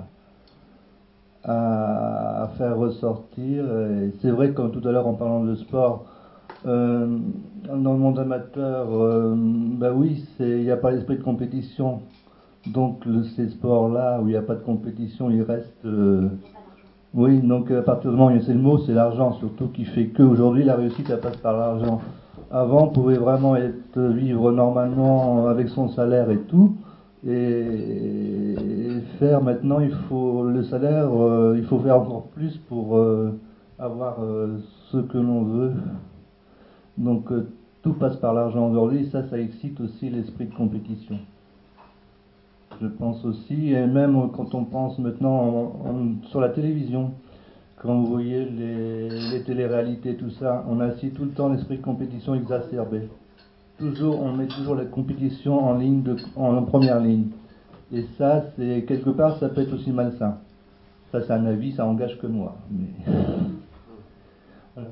À, à faire ressortir. Et c'est vrai, comme tout à l'heure en parlant de sport, euh, dans le monde amateur, euh, bah oui, il n'y a pas l'esprit de compétition. Donc le, ces sports-là où il n'y a pas de compétition, ils restent. Euh, oui, donc à partir du moment où c'est le mot, c'est l'argent, surtout qui fait qu'aujourd'hui la réussite elle passe par l'argent. Avant, on pouvait vraiment être, vivre normalement avec son salaire et tout. Et faire maintenant, il faut le salaire, euh, il faut faire encore plus pour euh, avoir euh, ce que l'on veut. Donc euh, tout passe par l'argent aujourd'hui, ça, ça excite aussi l'esprit de compétition. Je pense aussi, et même quand on pense maintenant en, en, sur la télévision, quand vous voyez les, les téléréalités, tout ça, on a aussi tout le temps l'esprit de compétition exacerbé. Toujours, on met toujours la compétition en ligne, de, en, en première ligne. Et ça, c'est quelque part, ça peut être aussi malsain. Ça, c'est un avis, ça engage que moi. Mais... voilà.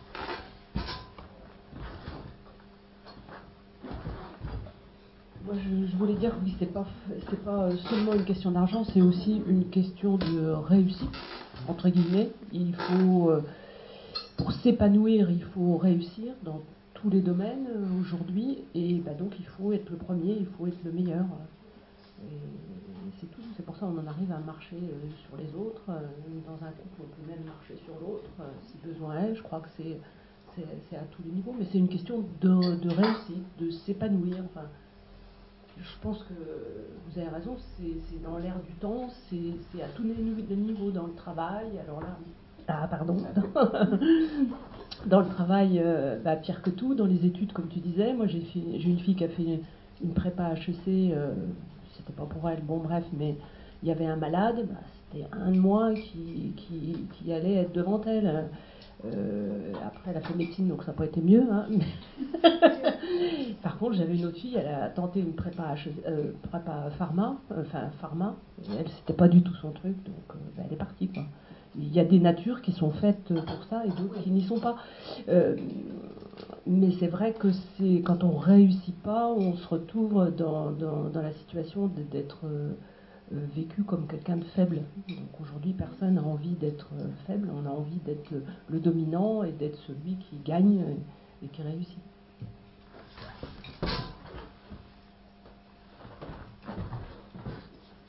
Moi, je, je voulais dire que oui, c'est pas, c'est pas seulement une question d'argent, c'est aussi une question de réussite, entre guillemets. Il faut, euh, pour s'épanouir, il faut réussir dans tous les domaines euh, aujourd'hui, et bah, donc il faut être le premier, il faut être le meilleur. Et, et c'est tout. C'est pour ça qu'on en arrive à marcher euh, sur les autres. Euh, dans un couple, on peut même marcher sur l'autre, euh, si besoin est. Je crois que c'est, c'est, c'est à tous les niveaux, mais c'est une question de, de réussite, de s'épanouir. Enfin, je pense que vous avez raison, c'est, c'est dans l'air du temps, c'est, c'est à tous les niveaux, dans le travail. Alors là, ah pardon, dans, dans le travail, euh, bah, pire que tout, dans les études, comme tu disais. Moi, j'ai, fait, j'ai une fille qui a fait une, une prépa H E C, euh, c'était pas pour elle, bon bref, mais il y avait un malade, bah, c'était un de moins qui, qui, qui allait être devant elle. Euh, après, elle a fait médecine, donc ça n'a pas été mieux. Hein, mais par contre, j'avais une autre fille, elle a tenté une prépa, euh, prépa pharma, enfin pharma, et elle, c'était pas du tout son truc, donc euh, bah, elle est partie, quoi. Il y a des natures qui sont faites pour ça et d'autres qui n'y sont pas. Euh, mais c'est vrai que c'est quand on réussit pas, on se retrouve dans, dans, dans la situation de, d'être euh, vécu comme quelqu'un de faible. Donc aujourd'hui, personne n'a envie d'être faible, on a envie d'être le, le dominant et d'être celui qui gagne et, et qui réussit.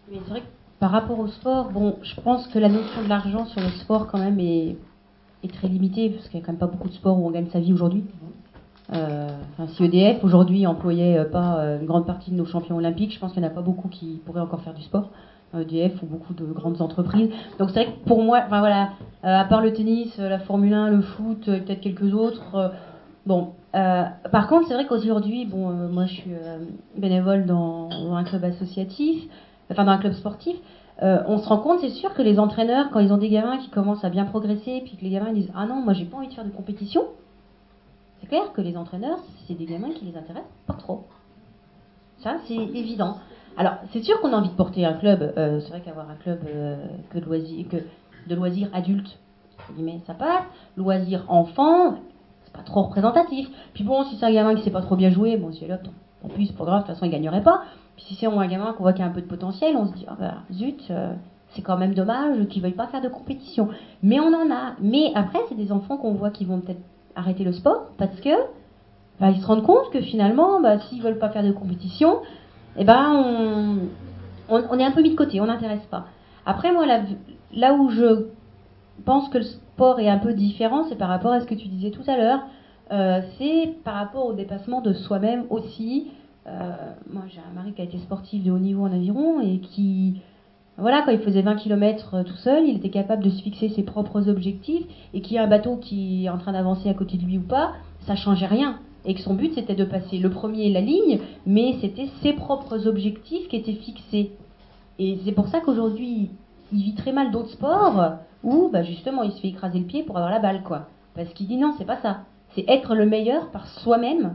Mais c'est vrai que par rapport au sport, bon, je pense que la notion de l'argent sur le sport quand même est, est très limitée, parce qu'il n'y a quand même pas beaucoup de sports où on gagne sa vie aujourd'hui. Euh, enfin, si E D F aujourd'hui employait euh, pas euh, une grande partie de nos champions olympiques, je pense qu'il n'y en a pas beaucoup qui pourraient encore faire du sport. E D F ou beaucoup de grandes entreprises. Donc c'est vrai que pour moi, enfin voilà, euh, à part le tennis, euh, la Formule un, le foot, euh, peut-être quelques autres. Euh, bon, euh, par contre, c'est vrai qu'aujourd'hui, bon, euh, moi je suis euh, bénévole dans, dans un club associatif, enfin dans un club sportif. Euh, on se rend compte, c'est sûr que les entraîneurs, quand ils ont des gamins qui commencent à bien progresser, puis que les gamins ils disent ah non, moi j'ai pas envie de faire de compétition. C'est clair que les entraîneurs, c'est des gamins qui les intéressent pas trop. Ça, c'est évident. Alors, c'est sûr qu'on a envie de porter un club. Euh, c'est vrai qu'avoir un club euh, que de loisirs, que de loisirs adultes, entre guillemets, ça passe. Loisirs enfants, c'est pas trop représentatif. Puis bon, si c'est un gamin qui sait pas trop bien jouer, bon, si là, tant pis, c'est pas grave, de toute façon, il gagnerait pas. Puis si c'est un gamin qu'on voit qu'il a un peu de potentiel, on se dit, ah bah, zut, euh, c'est quand même dommage qu'il veuille pas faire de compétition. Mais on en a. Mais après, c'est des enfants qu'on voit qui vont peut-être arrêter le sport parce que bah, ils se rendent compte que finalement, bah, s'ils veulent pas faire de compétition, eh ben on, on, on est un peu mis de côté, on n'intéresse pas. Après, moi, là, là où je pense que le sport est un peu différent, c'est par rapport à ce que tu disais tout à l'heure. Euh, c'est par rapport au dépassement de soi-même aussi. Euh, moi, j'ai un mari qui a été sportif de haut niveau en aviron et qui, voilà, quand il faisait vingt kilomètres tout seul, il était capable de se fixer ses propres objectifs et qu'il y a un bateau qui est en train d'avancer à côté de lui ou pas, ça changeait rien. Et que son but c'était de passer le premier la ligne, mais c'était ses propres objectifs qui étaient fixés. Et c'est pour ça qu'aujourd'hui, il vit très mal d'autres sports où bah, justement il se fait écraser le pied pour avoir la balle, quoi. Parce qu'il dit non, c'est pas ça. C'est être le meilleur par soi-même,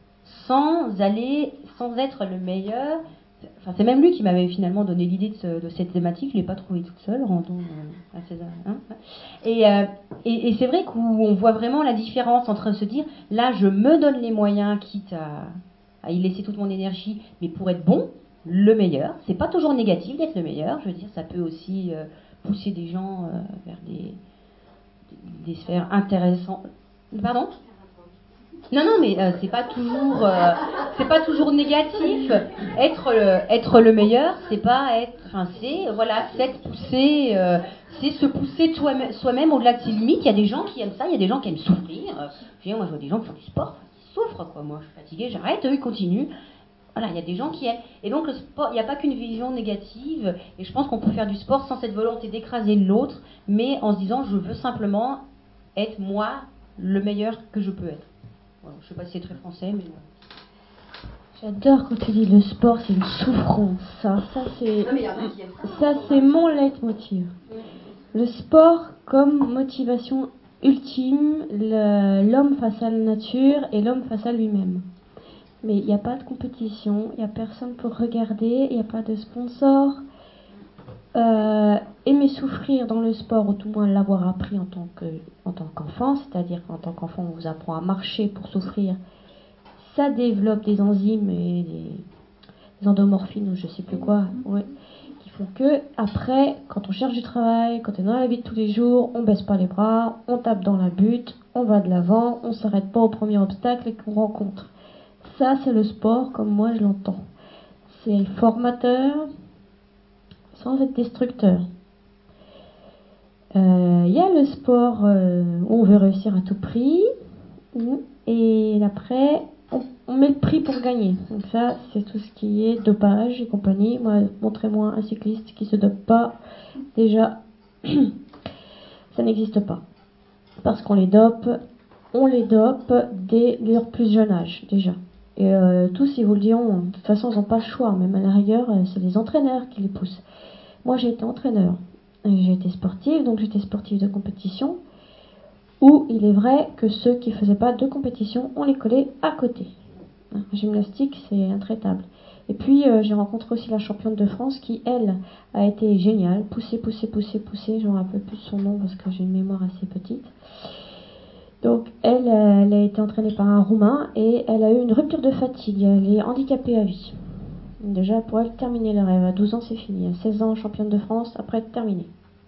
sans aller, sans être le meilleur. Enfin, c'est même lui qui m'avait finalement donné l'idée de, ce, de cette thématique. Je l'ai pas trouvée toute seule, rendons euh, à César. Hein, et, euh, et, et c'est vrai qu'on voit vraiment la différence entre se dire, là, je me donne les moyens, quitte à, à y laisser toute mon énergie, mais pour être bon, le meilleur. C'est pas toujours négatif d'être le meilleur. Je veux dire, ça peut aussi euh, pousser des gens euh, vers des, des, des sphères intéressantes. Pardon ? Non, non, mais euh, c'est pas toujours, euh, c'est pas toujours négatif. Être le, être le meilleur, c'est pas être, enfin, c'est, voilà, c'est être poussé, euh, c'est se pousser soi-même au-delà de ses limites. Il y a des gens qui aiment ça, il y a des gens qui aiment souffrir. Euh, je veux dire, moi, je vois des gens qui font du sport, qui souffrent, quoi. Moi, je suis fatiguée, j'arrête, eux, ils continuent. Voilà, il y a des gens qui aiment. Et donc, le sport, il n'y a pas qu'une vision négative. Et je pense qu'on peut faire du sport sans cette volonté d'écraser l'autre, mais en se disant, je veux simplement être moi le meilleur que je peux être. Voilà, je sais pas si c'est très français, mais j'adore quand tu dis le sport, c'est une souffrance. Ça, ça c'est, ça c'est mon leitmotiv. Le sport comme motivation ultime, le, l'homme face à la nature et l'homme face à lui-même. Mais il n'y a pas de compétition, il n'y a personne pour regarder, il n'y a pas de sponsor. Euh, aimer souffrir dans le sport, ou tout moins l'avoir appris en tant que, en tant qu'enfant, c'est-à-dire qu'en tant qu'enfant on vous apprend à marcher pour souffrir, ça développe des enzymes et des, des endomorphines ou je sais plus quoi, ouais, qui font que après, quand on cherche du travail, quand on est dans la vie de tous les jours, on baisse pas les bras, on tape dans la butte, on va de l'avant, on s'arrête pas au premier obstacle qu'on rencontre. Ça, c'est le sport comme moi je l'entends. C'est formateur sans être destructeur. Il euh, y a le sport euh, où on veut réussir à tout prix, et après on, on met le prix pour gagner. Donc ça, c'est tout ce qui est dopage et compagnie. Moi, montrez-moi un cycliste qui se dope pas. Déjà, ça n'existe pas. Parce qu'on les dope, on les dope dès leur plus jeune âge, déjà. Et euh, tous, ils vous le diront, de toute façon, ils n'ont pas le choix. Même à la rigueur, c'est les entraîneurs qui les poussent. Moi, j'ai été entraîneur. J'ai été sportive, donc j'étais sportive de compétition, où il est vrai que ceux qui ne faisaient pas de compétition, on les collait à côté. En gymnastique, c'est intraitable. Et puis, euh, j'ai rencontré aussi la championne de France qui, elle, a été géniale. Poussée, poussée, poussée, poussée. Je ne me rappelle plus de son nom parce que j'ai une mémoire assez petite. Donc, elle, elle a été entraînée par un Roumain et elle a eu une rupture de fatigue. Elle est handicapée à vie. Déjà, pour elle, terminer le rêve. À douze ans, c'est fini. À seize ans, championne de France. Après, terminé.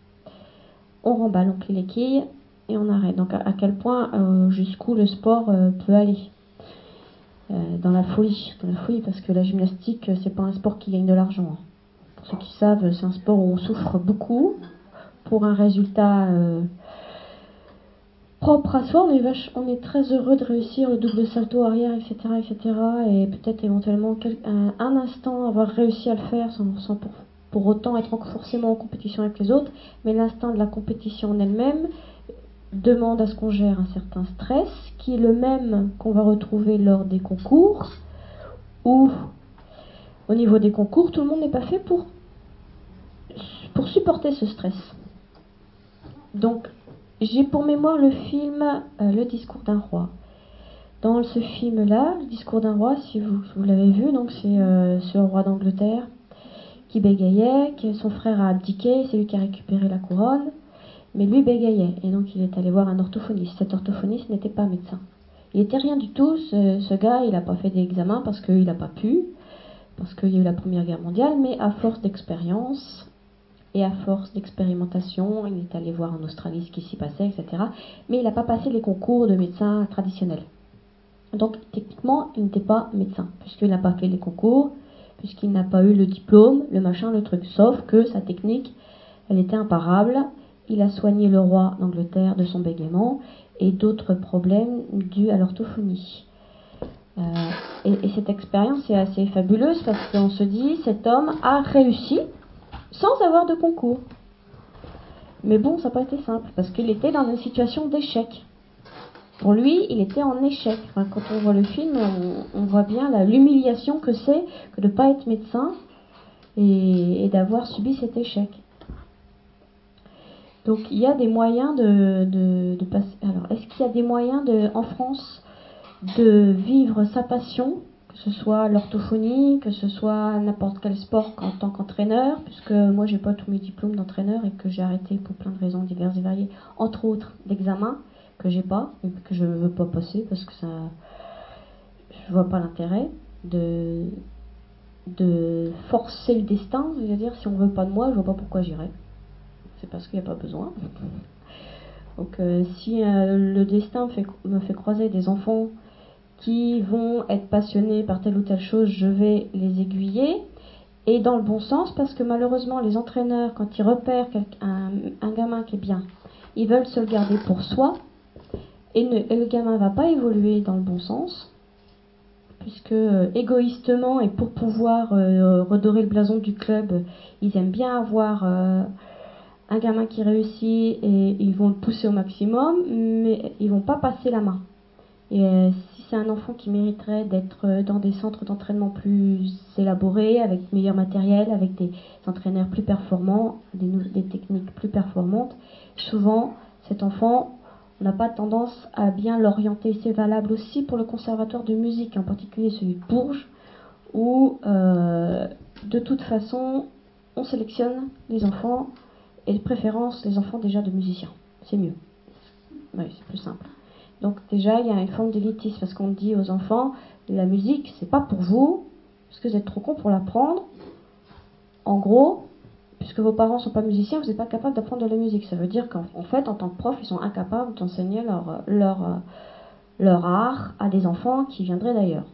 On remballe, on plie les quilles et on arrête. Donc, à, à quel point, euh, jusqu'où le sport euh, peut aller euh, dans la folie. Dans la folie, parce que la gymnastique, c'est pas un sport qui gagne de l'argent. Hein. pour ceux qui savent, c'est un sport où on souffre beaucoup pour un résultat euh, propre à soi. On est, vache, on est très heureux de réussir le double salto arrière, et cetera, et cetera. Et peut-être éventuellement quel, un, un instant avoir réussi à le faire sans, sans pour, pour autant être forcément en compétition avec les autres. Mais l'instinct de la compétition en elle-même demande à ce qu'on gère un certain stress, qui est le même qu'on va retrouver lors des concours, où au niveau des concours, tout le monde n'est pas fait pour, pour supporter ce stress. Donc, j'ai pour mémoire le film euh, Le discours d'un roi. Dans ce film-là, Le discours d'un roi, si vous, vous l'avez vu, donc c'est euh, ce roi d'Angleterre qui bégayait, que son frère a abdiqué, c'est lui qui a récupéré la couronne, mais lui bégayait, et donc il est allé voir un orthophoniste. Cet orthophoniste n'était pas médecin. Il était rien du tout, ce, ce gars, il n'a pas fait d'examen parce qu'il n'a pas pu, parce qu'il y a eu la Première Guerre mondiale, mais à force d'expérience et à force d'expérimentation, il est allé voir en Australie ce qui s'y passait, et cetera. Mais il n'a pas passé les concours de médecin traditionnels. Donc techniquement, il n'était pas médecin, puisqu'il n'a pas fait les concours, puisqu'il n'a pas eu le diplôme, le machin, le truc. Sauf que sa technique, elle était imparable. Il a soigné le roi d'Angleterre de son bégaiement et d'autres problèmes dus à l'orthophonie. Euh, et, et cette expérience est assez fabuleuse parce qu'on se dit, cet homme a réussi sans avoir de concours. Mais bon, ça n'a pas été simple, parce qu'il était dans une situation d'échec. Pour lui, il était en échec. Enfin, quand on voit le film, on, on voit bien la, l'humiliation que c'est que de ne pas être médecin et, et d'avoir subi cet échec. Donc il y a des moyens de, de, de passer. Alors, est-ce qu'il y a des moyens de, en France de vivre sa passion, que ce soit l'orthophonie, que ce soit n'importe quel sport en tant qu'entraîneur, puisque moi j'ai pas tous mes diplômes d'entraîneur et que j'ai arrêté pour plein de raisons diverses et variées, entre autres d'examens que j'ai pas et que je veux pas passer parce que ça, je vois pas l'intérêt de de forcer le destin. Je veux dire, si on veut pas de moi, je vois pas pourquoi j'irais. C'est parce qu'il n'y a pas besoin. Donc euh, si euh, le destin me fait, me fait croiser des enfants qui vont être passionnés par telle ou telle chose, je vais les aiguiller, et dans le bon sens, parce que malheureusement les entraîneurs, quand ils repèrent un, un gamin qui est bien, ils veulent se le garder pour soi, et, ne, et le gamin va pas évoluer dans le bon sens, puisque euh, égoïstement et pour pouvoir euh, redorer le blason du club, ils aiment bien avoir euh, un gamin qui réussit et ils vont le pousser au maximum, mais ils vont pas passer la main. Et euh, si c'est un enfant qui mériterait d'être dans des centres d'entraînement plus élaborés, avec meilleur matériel, avec des entraîneurs plus performants, des, des techniques plus performantes, souvent cet enfant, on n'a pas tendance à bien l'orienter. C'est valable aussi pour le conservatoire de musique, en particulier celui de Bourges, où euh, de toute façon on sélectionne les enfants, et de préférence les enfants déjà de musiciens. C'est mieux. Oui, c'est plus simple. Donc déjà, il y a une forme d'élitisme, parce qu'on dit aux enfants, la musique, c'est pas pour vous, parce que vous êtes trop cons pour l'apprendre. En gros, puisque vos parents sont pas musiciens, vous n'êtes pas capable d'apprendre de la musique. Ça veut dire qu'en en fait, en tant que prof, ils sont incapables d'enseigner leur, leur, leur art à des enfants qui viendraient d'ailleurs.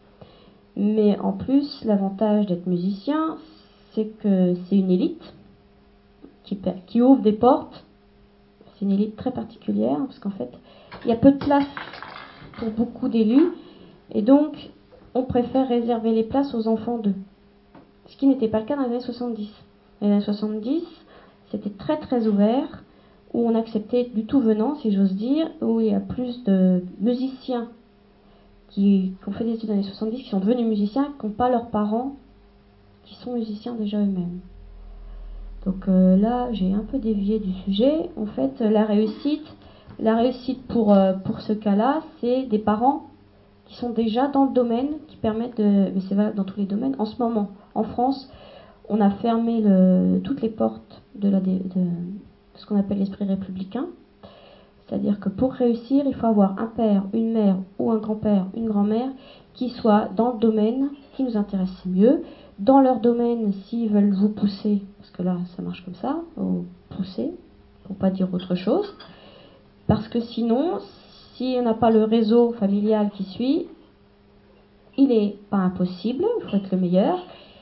Mais en plus, l'avantage d'être musicien, c'est que c'est une élite qui, qui ouvre des portes. C'est une élite très particulière, parce qu'en fait, il y a peu de place pour beaucoup d'élus, et donc on préfère réserver les places aux enfants d'eux. Ce qui n'était pas le cas dans les années soixante-dix. Dans les années soixante-dix, c'était très très ouvert, où on acceptait du tout venant, si j'ose dire, où il y a plus de musiciens qui, qui ont fait des études dans les années soixante-dix, qui sont devenus musiciens, qui n'ont pas leurs parents, qui sont musiciens déjà eux-mêmes. Donc euh, là, j'ai un peu dévié du sujet. En fait, la réussite, la réussite pour, euh, pour ce cas-là, c'est des parents qui sont déjà dans le domaine, qui permettent de... Mais c'est valable dans tous les domaines. En ce moment, en France, on a fermé le, toutes les portes de, la, de, de ce qu'on appelle l'esprit républicain. C'est-à-dire que pour réussir, il faut avoir un père, une mère ou un grand-père, une grand-mère qui soit dans le domaine qui nous intéresse mieux. Dans leur domaine, s'ils veulent vous pousser, parce que là, ça marche comme ça, vous pousser, pour pas dire autre chose. Parce que sinon, si on n'a pas le réseau familial qui suit, il n'est pas impossible, il faut être le meilleur.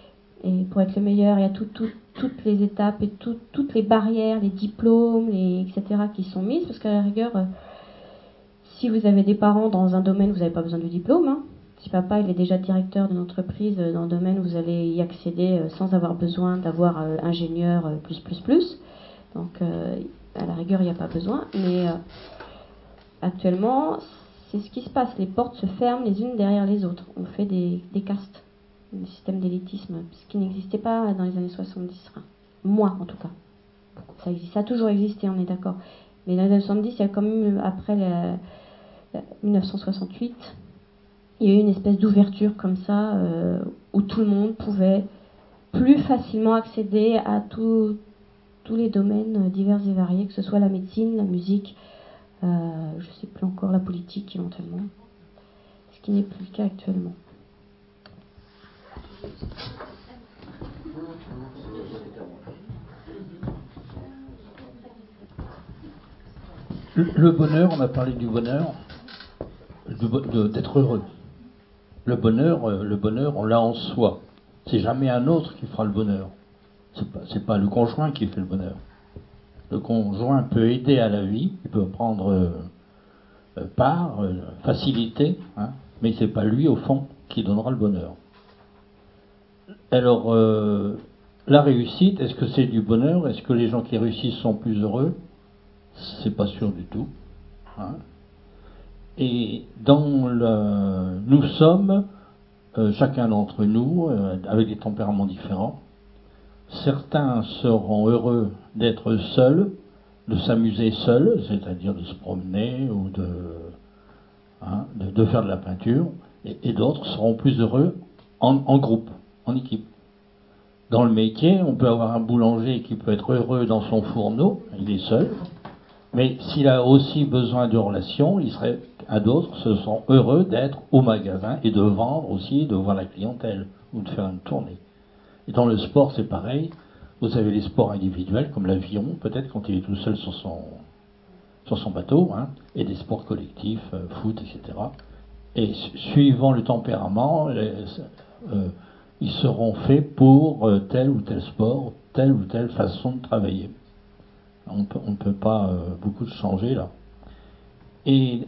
Et pour être le meilleur, il y a tout, tout, toutes les étapes et tout, toutes les barrières, les diplômes, les, et cetera qui sont mises, parce qu'à la rigueur, euh, si vous avez des parents dans un domaine, vous n'avez pas besoin du diplôme. Hein. Si papa il est déjà directeur d'une entreprise euh, dans le domaine, vous allez y accéder euh, sans avoir besoin d'avoir euh, ingénieur euh, plus plus plus. Donc euh, à la rigueur, il n'y a pas besoin. Mais euh, actuellement, c'est ce qui se passe. Les portes se ferment les unes derrière les autres. On fait des, des castes, un système d'élitisme, ce qui n'existait pas dans les années soixante-dix. Enfin, moins en tout cas. Ça existe, ça a toujours existé, on est d'accord. Mais dans les années soixante-dix, il y a quand même, après la, la mille neuf cent soixante-huit, il y a eu une espèce d'ouverture comme ça, euh, où tout le monde pouvait plus facilement accéder à tout, tous les domaines divers et variés, que ce soit la médecine, la musique, euh, je ne sais plus encore, la politique éventuellement, ce qui n'est plus le cas actuellement. Le bonheur, on a parlé du bonheur, de, de, d'être heureux. Le bonheur, le bonheur, on l'a en soi. C'est jamais un autre qui fera le bonheur. C'est pas, c'est pas le conjoint qui fait le bonheur. Le conjoint peut aider à la vie, il peut prendre euh, part, euh, faciliter, hein, mais c'est pas lui au fond qui donnera le bonheur. Alors, euh, la réussite, est-ce que c'est du bonheur? Est-ce que les gens qui réussissent sont plus heureux? C'est pas sûr du tout. Hein. Et dans le, nous sommes, euh, chacun d'entre nous, euh, avec des tempéraments différents. Certains seront heureux d'être seuls, de s'amuser seuls, c'est-à-dire de se promener ou de, hein, de, de faire de la peinture, et, et d'autres seront plus heureux en, en groupe, en équipe. Dans le métier, on peut avoir un boulanger qui peut être heureux dans son fourneau, il est seul, mais s'il a aussi besoin de relations, il serait à d'autres, se sont heureux d'être au magasin et de vendre aussi, de voir la clientèle ou de faire une tournée. Et dans le sport, c'est pareil. Vous avez les sports individuels, comme l'avion, peut-être quand il est tout seul sur son, sur son bateau, hein, et des sports collectifs, euh, foot, et cetera. Et suivant le tempérament, les, euh, ils seront faits pour euh, tel ou tel sport, telle ou telle façon de travailler. On peut, on ne peut pas euh, beaucoup changer là. Et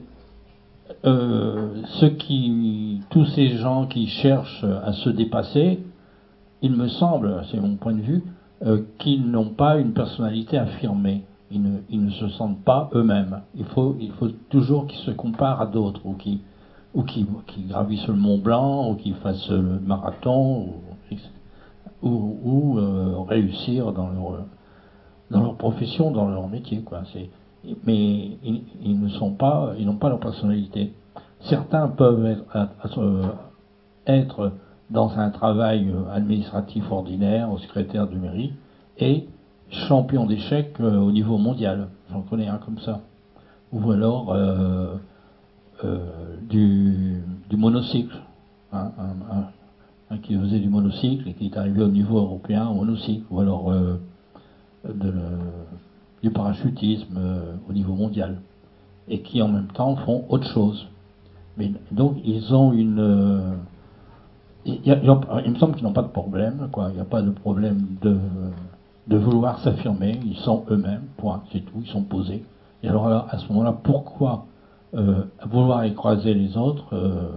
euh, ceux qui, tous ces gens qui cherchent à se dépasser, il me semble, c'est mon point de vue, euh, qu'ils n'ont pas une personnalité affirmée. Ils ne, ils ne se sentent pas eux-mêmes. Il faut, il faut toujours qu'ils se comparent à d'autres, ou qu'ils ou qui, qui gravissent le Mont Blanc, ou qu'ils fassent le marathon, ou, ou, ou euh, réussir dans leur, dans leur profession, dans leur métier, quoi. C'est, mais ils, ils ne sont pas, ils n'ont pas leur personnalité. Certains peuvent être, être, être dans un travail administratif ordinaire, au secrétaire de mairie, et champion d'échecs euh, au niveau mondial. J'en connais un comme ça. Ou alors euh, euh, du, du monocycle. Hein, un, un, un qui faisait du monocycle et qui est arrivé au niveau européen au monocycle. Ou alors euh, de, du parachutisme euh, au niveau mondial. Et qui en même temps font autre chose. Mais donc ils ont une... Euh, Il, y a, il me semble qu'ils n'ont pas de problème, quoi. Il n'y a pas de problème de, de vouloir s'affirmer. Ils sont eux-mêmes, point, c'est tout. Ils sont posés. Et alors là, à ce moment-là, pourquoi euh, vouloir écraser les autres euh,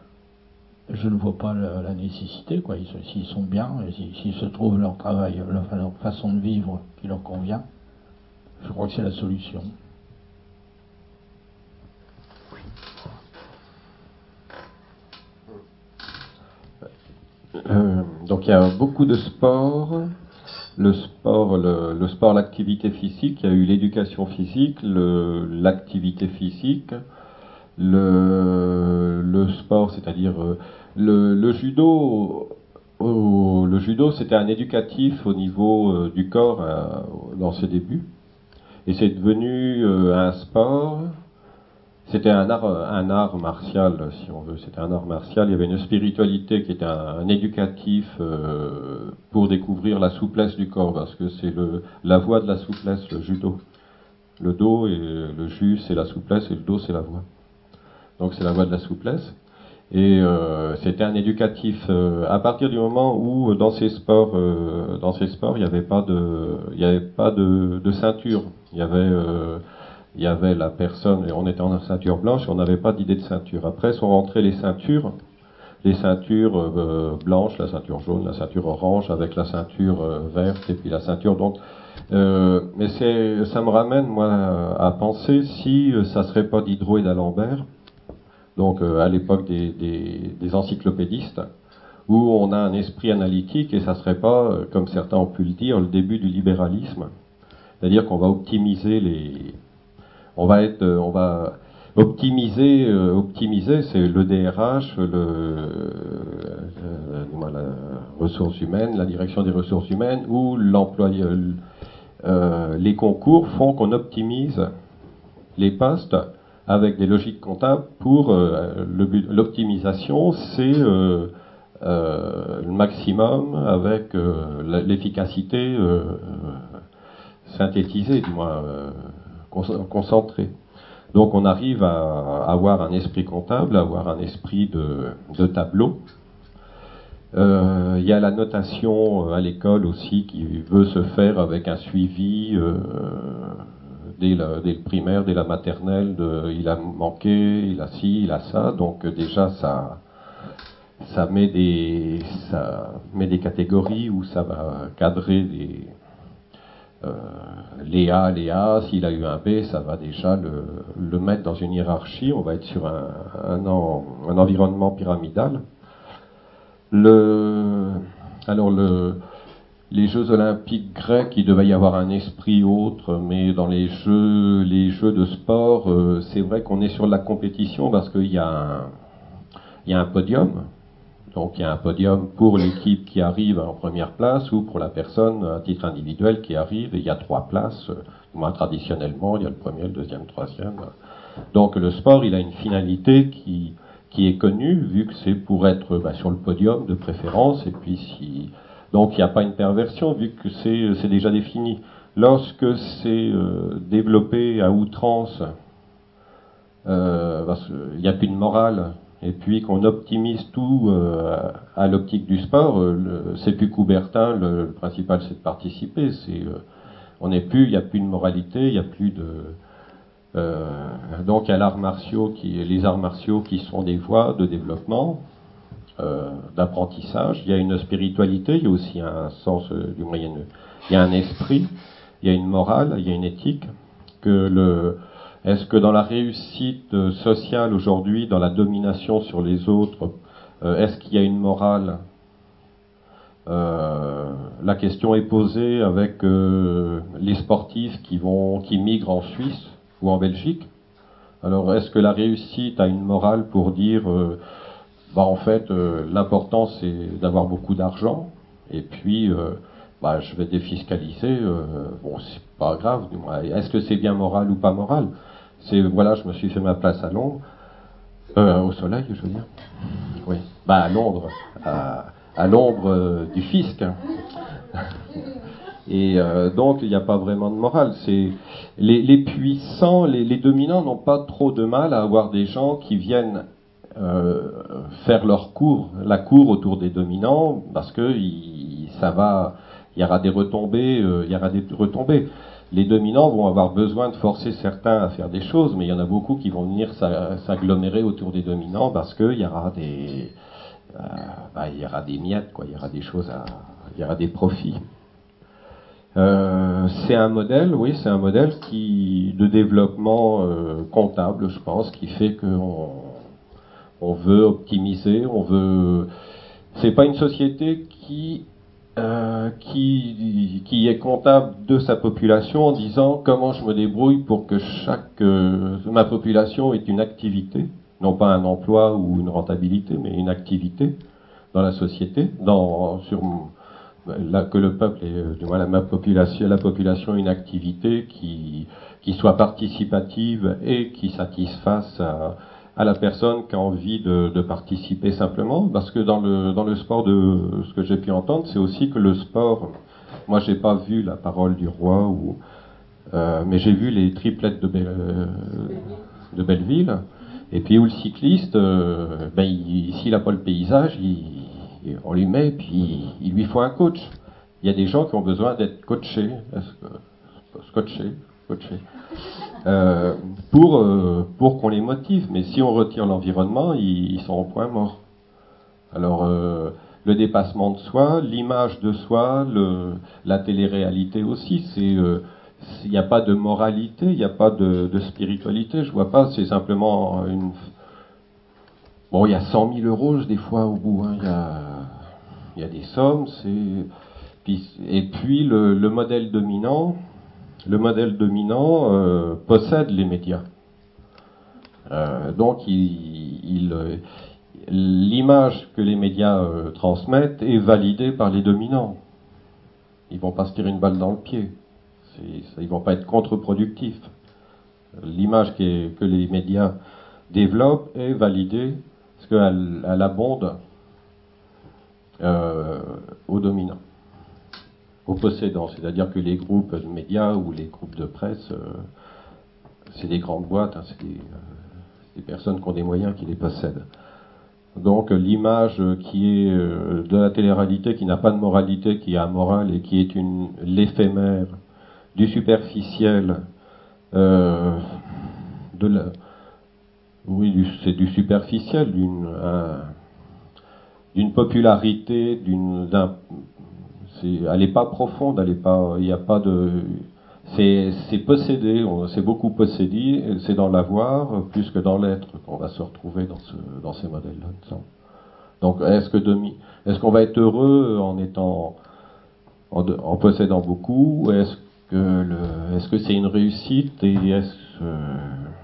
je ne vois pas la, la nécessité, quoi. Ils, s'ils sont bien, s'ils, s'ils se trouvent leur travail, leur, leur façon de vivre qui leur convient, je crois que c'est la solution. Euh, donc il y a beaucoup de sports, le sport, le, le sport, l'activité physique, il y a eu l'éducation physique, le, l'activité physique, le, le sport, c'est-à-dire le, le judo. Au, le judo, c'était un éducatif au niveau euh, du corps euh, dans ses débuts, et c'est devenu euh, un sport. C'était un art, un art martial, si on veut. C'était un art martial. Il y avait une spiritualité qui était un, un éducatif euh, pour découvrir la souplesse du corps, parce que c'est le, la voie de la souplesse, le judo. Le do et le ju, c'est la souplesse, et le do, c'est la voie. Donc c'est la voie de la souplesse. Et euh, c'était un éducatif. Euh, à partir du moment où dans ces sports, euh, dans ces sports, il n'y avait pas de, il n'y avait pas de, de ceinture. Il y avait, euh, il y avait la personne, et on était en ceinture blanche, et on n'avait pas d'idée de ceinture. Après sont rentrées les ceintures, les ceintures euh, blanches, la ceinture jaune, la ceinture orange, avec la ceinture euh, verte et puis la ceinture. Donc, euh, mais c'est, ça me ramène moi à penser si euh, ça serait pas Diderot et d'Alembert. Donc euh, à l'époque des, des, des encyclopédistes, où on a un esprit analytique et ça serait pas, euh, comme certains ont pu le dire, le début du libéralisme. C'est-à-dire qu'on va optimiser les, on va être, euh, on va optimiser, euh, optimiser, c'est le D R H, le, euh, la ressources humaines, la direction des ressources humaines, ou l'employeur, euh, les concours font qu'on optimise les postes avec des logiques comptables pour euh, le but. L'optimisation, c'est euh, euh, le maximum avec euh, l'efficacité euh, synthétisée, du moins euh, concentrée. Donc on arrive à avoir un esprit comptable, à avoir un esprit de, de tableau. Euh, il y a la notation à l'école aussi qui veut se faire avec un suivi euh, dès, la, dès le primaire, dès la maternelle, de, il a manqué, il a ci, il a ça, donc déjà ça, ça met des, ça met des catégories où ça va cadrer des, euh, les A, les A, s'il a eu un B, ça va déjà le, le mettre dans une hiérarchie, on va être sur un, un, en, un environnement pyramidal. Le, alors le, les Jeux Olympiques grecs, il devait y avoir un esprit autre, mais dans les jeux, les jeux de sport, euh, c'est vrai qu'on est sur la compétition parce qu'il y a un, il y a un podium. Donc il y a un podium pour l'équipe qui arrive en première place ou pour la personne à titre individuel qui arrive, et il y a trois places. Moins traditionnellement, il y a le premier, le deuxième, le troisième. Donc le sport, il a une finalité qui qui est connue, vu que c'est pour être bah, sur le podium de préférence, et puis si donc il n'y a pas une perversion, vu que c'est c'est déjà défini. Lorsque c'est euh, développé à outrance, euh, parce qu'il n'y a plus de morale, et puis qu'on optimise tout euh, à l'optique du sport, euh, le, c'est plus Coubertin, le, le principal c'est de participer. C'est, euh, on n'est plus, il n'y a plus de moralité, il n'y a plus de Euh, donc il y a l'art martiaux qui, les arts martiaux qui sont des voies de développement, euh, d'apprentissage. Il y a une spiritualité, il y a aussi un sens euh, du moyen. Il y a un esprit, il y a une morale, il y a une éthique. Que le, est-ce que dans la réussite sociale aujourd'hui, dans la domination sur les autres, euh, est-ce qu'il y a une morale? Euh, la question est posée avec euh, les sportifs qui vont, qui migrent en Suisse ou en Belgique. Alors, est-ce que la réussite a une morale pour dire, euh, bah en fait, euh, l'important c'est d'avoir beaucoup d'argent, et puis, euh, bah, je vais défiscaliser. Euh, bon, c'est pas grave. Est-ce que c'est bien moral ou pas moral? C'est voilà, je me suis fait ma place à Londres, euh, au soleil, je veux dire. Oui. Bah à Londres, à, à l'ombre euh, du fisc. Hein. Et euh, donc il n'y a pas vraiment de morale. C'est les, les puissants, les, les dominants n'ont pas trop de mal à avoir des gens qui viennent euh, faire leur cour, la cour autour des dominants, parce que il, ça va, il y aura des retombées, euh, il y aura des retombées. Les dominants vont avoir besoin de forcer certains à faire des choses, mais il y en a beaucoup qui vont venir s'agglomérer autour des dominants parce qu'il y aura des, euh, bah, il y aura des miettes, quoi, il y aura des choses à, il y aura des profits. Euh, c'est un modèle, oui, c'est un modèle qui de développement euh, comptable, je pense, qui fait qu'on on veut optimiser, on veut. C'est pas une société qui euh, qui qui est comptable de sa population en disant comment je me débrouille pour que chaque euh, ma population ait une activité, non pas un emploi ou une rentabilité, mais une activité dans la société, dans sur Là, que le peuple ait, du moins la, ma population, la population une activité qui, qui soit participative et qui satisfasse à, à la personne qui a envie de, de participer simplement. Parce que dans le, dans le sport, de ce que j'ai pu entendre, c'est aussi que le sport, moi j'ai pas vu la parole du roi, ou, euh, mais j'ai vu les triplettes de, Be- de Belleville. Et puis où le cycliste, euh, ben, il, s'il n'a pas le paysage, il, on lui met, puis il lui faut un coach. Il y a des gens qui ont besoin d'être coachés, scotchés, coachés, euh, pour, euh, pour qu'on les motive. Mais si on retire l'environnement, ils, ils sont au point mort. Alors, euh, le dépassement de soi, l'image de soi, le, la télé-réalité aussi, c'est... Euh, il n'y a pas de moralité, il n'y a pas de, de spiritualité, je vois pas, c'est simplement une... Bon, il y a cent mille euros des fois au bout, hein. il, y a, il y a des sommes, c'est... Puis, et puis le, le modèle dominant, le modèle dominant euh, possède les médias. Euh, donc il, il, l'image que les médias euh, transmettent est validée par les dominants. Ils vont pas se tirer une balle dans le pied. C'est, ils vont pas être contre-productifs. L'image qui est, que les médias développent est validée parce qu'elle elle abonde euh, aux dominants, aux possédants. C'est-à-dire que les groupes de médias ou les groupes de presse, euh, c'est des grandes boîtes, hein, c'est des, euh, des personnes qui ont des moyens qui les possèdent. Donc l'image qui est euh, de la télé-réalité, qui n'a pas de moralité, qui est amorale et qui est une, l'éphémère, du superficiel, euh, de la, oui, du, c'est du superficiel, d'une, un, d'une popularité, d'une, d'un, c'est, elle n'est pas profonde, elle est pas, il n'y a pas de, c'est, c'est possédé, on, c'est beaucoup possédé, c'est dans l'avoir plus que dans l'être qu'on va se retrouver dans ce, dans ces modèles-là. Donc, est-ce que demi, est-ce qu'on va être heureux en étant, en, de, en possédant beaucoup, ou est-ce que le, est-ce que c'est une réussite et est-ce euh,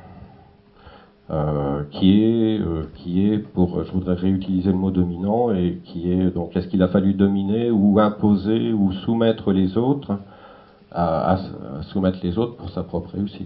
euh, qui est euh, qui est pour, je voudrais réutiliser le mot dominant, et qui est donc, est-ce qu'il a fallu dominer ou imposer ou soumettre les autres à, à, à soumettre les autres pour sa propre réussite.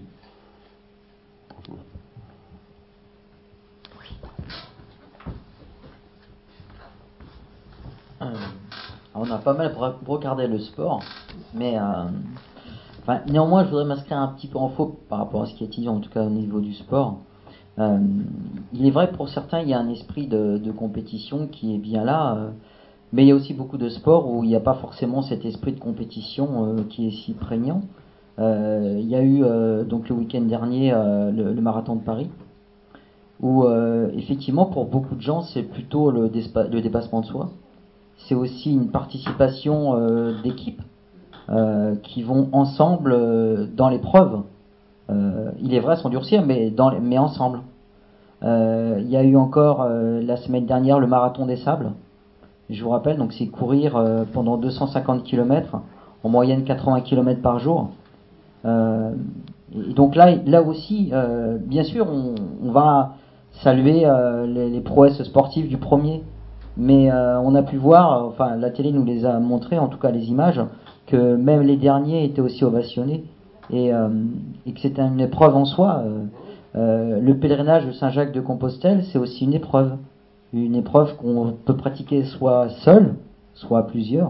Euh, on a pas mal regardé le sport, mais euh, enfin, néanmoins, je voudrais m'inscrire un petit peu en faux par rapport à ce qui est dit, en tout cas au niveau du sport. Euh, il est vrai, pour certains, il y a un esprit de, de compétition qui est bien là, euh, mais il y a aussi beaucoup de sports où il n'y a pas forcément cet esprit de compétition euh, qui est si prégnant. Euh, il y a eu euh, donc le week-end dernier euh, le, le marathon de Paris, où euh, effectivement pour beaucoup de gens c'est plutôt le, despa- le dépassement de soi. C'est aussi une participation euh, d'équipe euh, qui vont ensemble euh, dans l'épreuve. Euh, il est vrai, sans durcir, mais, dans les, mais ensemble. Euh, il y a eu encore euh, la semaine dernière le marathon des sables. Je vous rappelle, donc c'est courir euh, pendant deux cent cinquante kilomètres, en moyenne quatre-vingts kilomètres par jour. Euh, et donc là, là aussi, euh, bien sûr, on, on va saluer euh, les, les prouesses sportives du premier. Mais euh, on a pu voir, enfin la télé nous les a montré, en tout cas les images, que même les derniers étaient aussi ovationnés et, euh, et que c'était une épreuve en soi. Euh, euh, le pèlerinage de Saint-Jacques de Compostelle, c'est aussi une épreuve, une épreuve qu'on peut pratiquer soit seul, soit à plusieurs.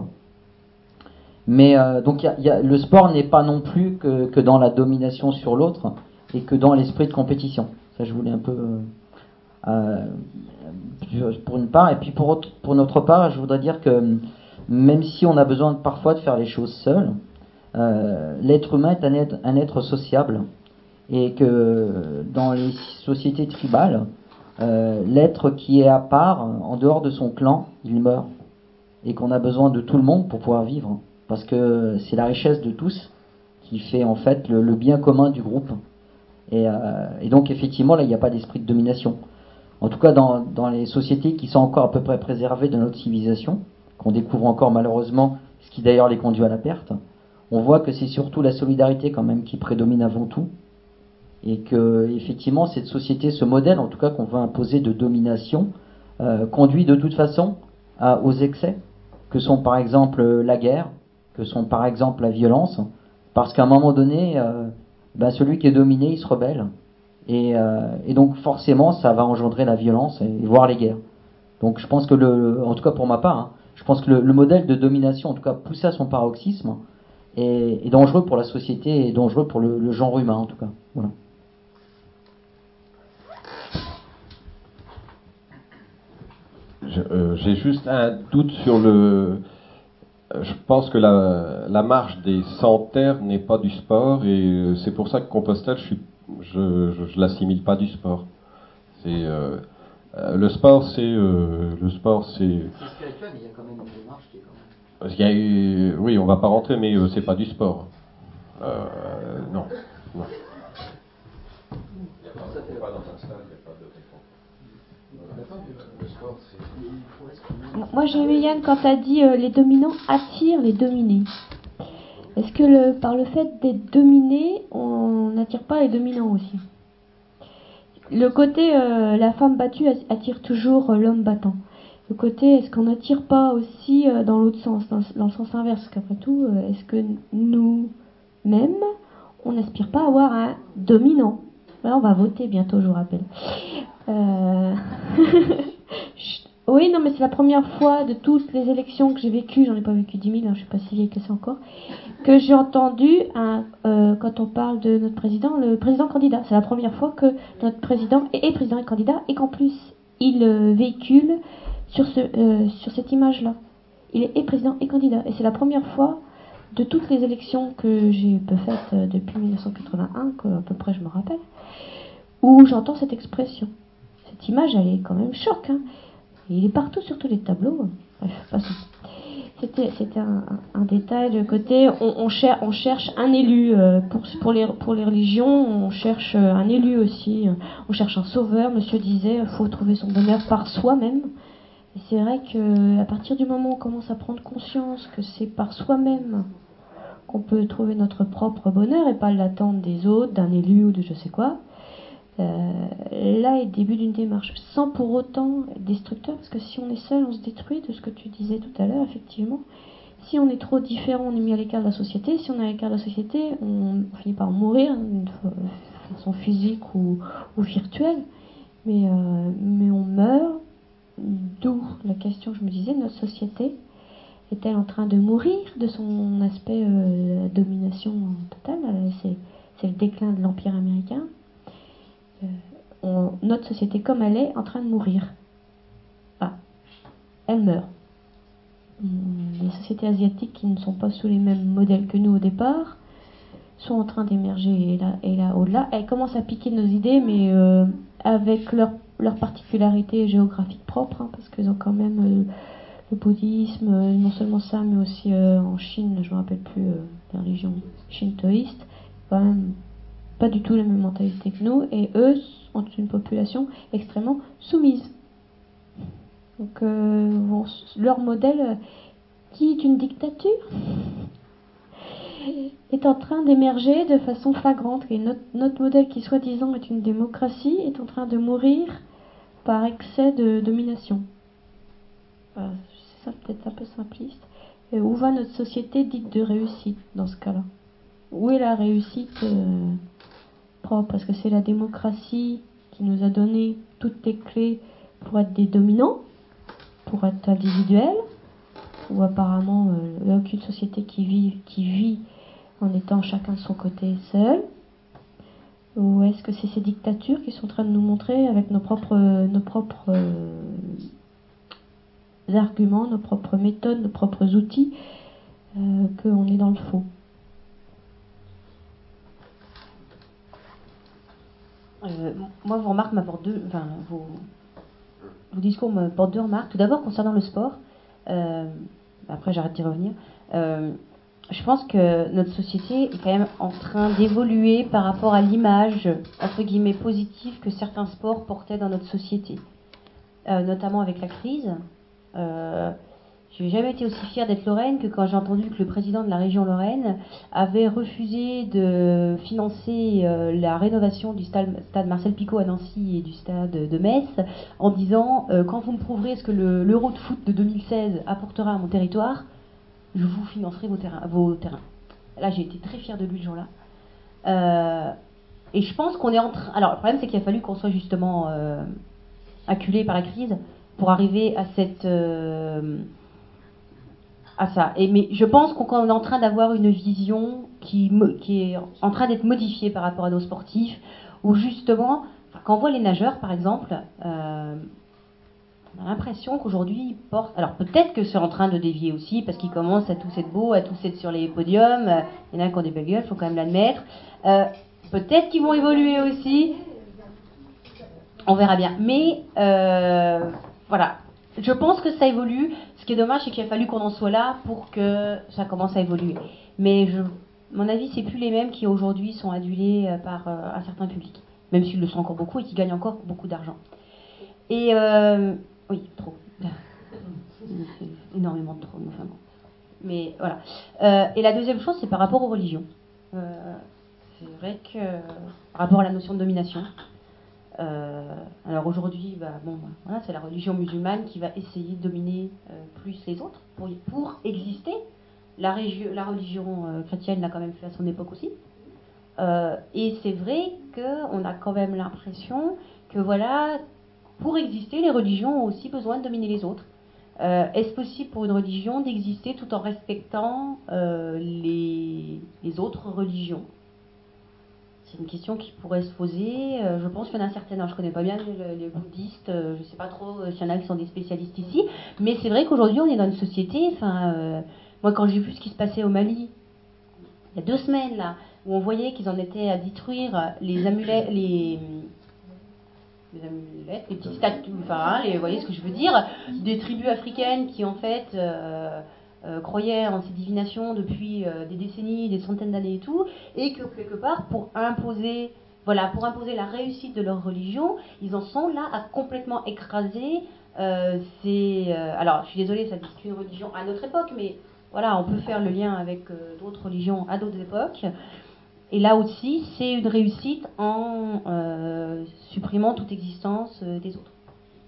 Mais euh, donc y a, y a, le sport n'est pas non plus que, que dans la domination sur l'autre et que dans l'esprit de compétition. Ça, je voulais un peu euh, Euh, pour une part, et puis pour, autre, pour notre part, je voudrais dire que même si on a besoin de, parfois de faire les choses seul, euh, l'être humain est un être, un être sociable, et que dans les sociétés tribales, euh, l'être qui est à part, en dehors de son clan, il meurt, et qu'on a besoin de tout le monde pour pouvoir vivre, parce que c'est la richesse de tous qui fait en fait le, le bien commun du groupe. Et, euh, et donc effectivement là, il n'y a pas d'esprit de domination. En tout cas, dans, dans les sociétés qui sont encore à peu près préservées de notre civilisation, qu'on découvre encore malheureusement, ce qui d'ailleurs les conduit à la perte, on voit que c'est surtout la solidarité quand même qui prédomine avant tout, et que effectivement cette société, ce modèle en tout cas qu'on veut imposer de domination, euh, conduit de toute façon à, aux excès, que sont par exemple la guerre, que sont par exemple la violence, parce qu'à un moment donné, euh, ben celui qui est dominé, il se rebelle. Et, euh, et donc forcément ça va engendrer la violence et, et voire les guerres. Donc je pense que le, en tout cas pour ma part, hein, je pense que le, le modèle de domination, en tout cas poussé à son paroxysme, est, est dangereux pour la société et dangereux pour le, le genre humain en tout cas. Voilà. je, euh, j'ai juste un doute sur le. Je pense que la, la marche des cent terres n'est pas du sport et c'est pour ça que Compostelle, je suis, je, je, je l'assimile pas du sport. C'est euh, euh, le sport, c'est euh, le sport, c'est. C'est spirituel, mais il y a quand même une démarche qui est quand même. Parce qu'il y a eu, oui, on va pas rentrer, mais euh, c'est pas du sport. Euh, non, non. Il n'y a pas, c'est pas dans un stade, il n'y a pas de le sport, c'est. Moi j'ai aimé Yann quand tu as dit euh, les dominants attirent les dominés. Est-ce que le, par le fait d'être dominé, on n'attire pas les dominants aussi? Le côté euh, la femme battue attire toujours euh, l'homme battant. Le côté est-ce qu'on n'attire pas aussi euh, dans l'autre sens, dans, dans le sens inverse? Parce qu'après tout, euh, est-ce que nous-mêmes, on n'aspire pas à avoir un dominant? Là, on va voter bientôt, je vous rappelle. Euh... Oui, non, mais c'est la première fois de toutes les élections que j'ai vécues, j'en ai pas vécu dix mille, hein, je suis pas si vieille que ça encore, que j'ai entendu, un, euh, quand on parle de notre président, le président candidat. C'est la première fois que notre président est, est président et candidat, et qu'en plus, il euh, véhicule sur, ce, euh, sur cette image-là. Il est, est président et candidat. Et c'est la première fois de toutes les élections que j'ai faites euh, depuis mille neuf cent quatre-vingt-un, que à peu près je me rappelle, où j'entends cette expression. Cette image, elle est quand même choc, hein. Et il est partout sur tous les tableaux. Bref, passons. C'était, c'était un, un, un détail de côté. On, on, cher, on cherche un élu euh, pour, pour, les, pour les religions. On cherche un élu aussi. On cherche un sauveur. Monsieur disait, il faut trouver son bonheur par soi-même. Et c'est vrai que à partir du moment où on commence à prendre conscience que c'est par soi-même qu'on peut trouver notre propre bonheur et pas l'attente des autres, d'un élu ou de je sais quoi. Euh, là est le début d'une démarche, sans pour autant être destructeur, parce que si on est seul, on se détruit, de ce que tu disais tout à l'heure, effectivement. Si on est trop différent, on est mis à l'écart de la société. Si on est à l'écart de la société, on, on finit par mourir, de façon physique ou, ou virtuelle. Mais, euh, mais on meurt, d'où la question que je me disais, notre société est-elle en train de mourir de son aspect euh, domination totale? C'est, c'est le déclin de l'Empire américain. Euh, on, notre société comme elle est en train de mourir. Ah, elle meurt. Les sociétés asiatiques qui ne sont pas sous les mêmes modèles que nous au départ sont en train d'émerger et là, et là au-delà. Elles commencent à piquer nos idées, mais euh, avec leur, leur particularité géographique propre, hein, parce qu'ils ont quand même euh, le bouddhisme, euh, non seulement ça, mais aussi euh, en Chine, je ne me rappelle plus, euh, la religion shintoïste, quand même pas du tout la même mentalité que nous, et eux ont une population extrêmement soumise. Donc euh, bon, leur modèle, qui est une dictature, est en train d'émerger de façon flagrante. Et notre, notre modèle, qui soi-disant est une démocratie, est en train de mourir par excès de domination. Voilà, c'est peut-être un peu simpliste. Et où va notre société dite de réussite dans ce cas-là? Où est la réussite euh, propre? Parce que c'est la démocratie qui nous a donné toutes les clés pour être des dominants, pour être individuels, ou apparemment euh, il n'y a aucune société qui vit, qui vit en étant chacun de son côté seul? Ou est-ce que c'est ces dictatures qui sont en train de nous montrer avec nos propres, nos propres euh, arguments, nos propres méthodes, nos propres outils, euh, qu'on est dans le faux? Euh, moi, vos remarques m'apportent deux. Enfin, vos, vos discours m'apportent deux remarques. Tout d'abord, concernant le sport. Euh, après, j'arrête d'y revenir. Euh, je pense que notre société est quand même en train d'évoluer par rapport à l'image, entre guillemets, positive que certains sports portaient dans notre société. Euh, notamment avec la crise. Euh, J'ai jamais été aussi fière d'être Lorraine que quand j'ai entendu que le président de la région Lorraine avait refusé de financer euh, la rénovation du stade, stade Marcel Picot à Nancy et du stade de Metz, en disant euh, quand vous me prouverez ce que le, l'Euro de foot de deux mille seize apportera à mon territoire, je vous financerai vos terrains. Vos terrains. Là, j'ai été très fière de lui le jour-là. Euh, et je pense qu'on est en train... Alors, le problème, c'est qu'il a fallu qu'on soit justement euh, acculé par la crise pour arriver à cette... Euh, à ça. Et, mais je pense qu'on est en train d'avoir une vision qui, qui est en train d'être modifiée par rapport à nos sportifs, où justement, quand on voit les nageurs, par exemple, euh, On a l'impression qu'aujourd'hui, ils portent... Alors peut-être que c'est en train de dévier aussi, parce qu'ils commencent à tous être beaux, à tous être sur les podiums. Il y en a qui ont des belles gueules, il faut quand même l'admettre. Euh, peut-être qu'ils vont évoluer aussi. On verra bien. Mais euh, voilà, je pense que ça évolue. Ce qui est dommage, c'est qu'il a fallu qu'on en soit là pour que ça commence à évoluer. Mais je, mon avis, c'est plus les mêmes qui aujourd'hui sont adulés par euh, un certain public, même s'ils le sont encore beaucoup et qui gagnent encore beaucoup d'argent. Et euh, oui, trop. Énormément de trop. Enfin bon. Mais voilà. Euh, et la deuxième chose, c'est par rapport aux religions. Euh, c'est vrai que euh, par rapport à la notion de domination. Euh, alors aujourd'hui, bah, bon, bah, voilà, c'est la religion musulmane qui va essayer de dominer euh, plus les autres pour, pour exister. La, régi- la religion euh, chrétienne l'a quand même fait à son époque aussi. Euh, et c'est vrai qu'on a quand même l'impression que voilà, pour exister, les religions ont aussi besoin de dominer les autres. Euh, est-ce possible pour une religion d'exister tout en respectant euh, les, les autres religions ? C'est une question qui pourrait se poser. Euh, je pense qu'il y en a certaines. Alors, je ne connais pas bien les, les bouddhistes. Euh, je ne sais pas trop euh, s'il y en a qui sont des spécialistes ici. Mais c'est vrai qu'aujourd'hui, on est dans une société. Enfin, euh, moi, quand j'ai vu ce qui se passait au Mali, il y a deux semaines, là, où on voyait qu'ils en étaient à détruire les amulettes, les, les amulettes, les petites statues, enfin, les, vous voyez ce que je veux dire, des tribus africaines qui, en fait, euh, euh, croyaient en ces divinations depuis euh, des décennies, des centaines d'années et tout, et que, quelque part, pour imposer, voilà, pour imposer la réussite de leur religion, ils en sont là à complètement écraser euh, ces... Euh, alors, je suis désolée, ça dit une religion à notre époque, mais... Voilà, on peut faire le lien avec euh, d'autres religions à d'autres époques. Et là aussi, c'est une réussite en euh, supprimant toute existence euh, des autres.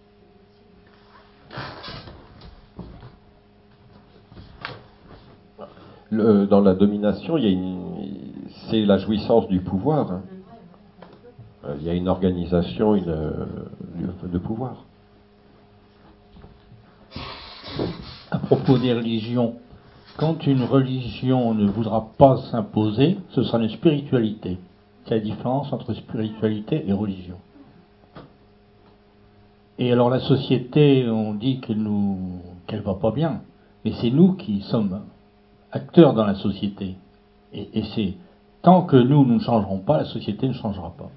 Le, dans la domination, il y a une, c'est la jouissance du pouvoir. Hein. Euh, il y a une organisation une, de, de pouvoir. À propos des religions, quand une religion ne voudra pas s'imposer, ce sera une spiritualité. C'est la différence entre spiritualité et religion. Et alors la société, on dit qu'elle nous, qu'elle va pas bien, mais c'est nous qui sommes acteurs dans la société. Et, et c'est tant que nous, nous ne changerons pas, la société ne changera pas.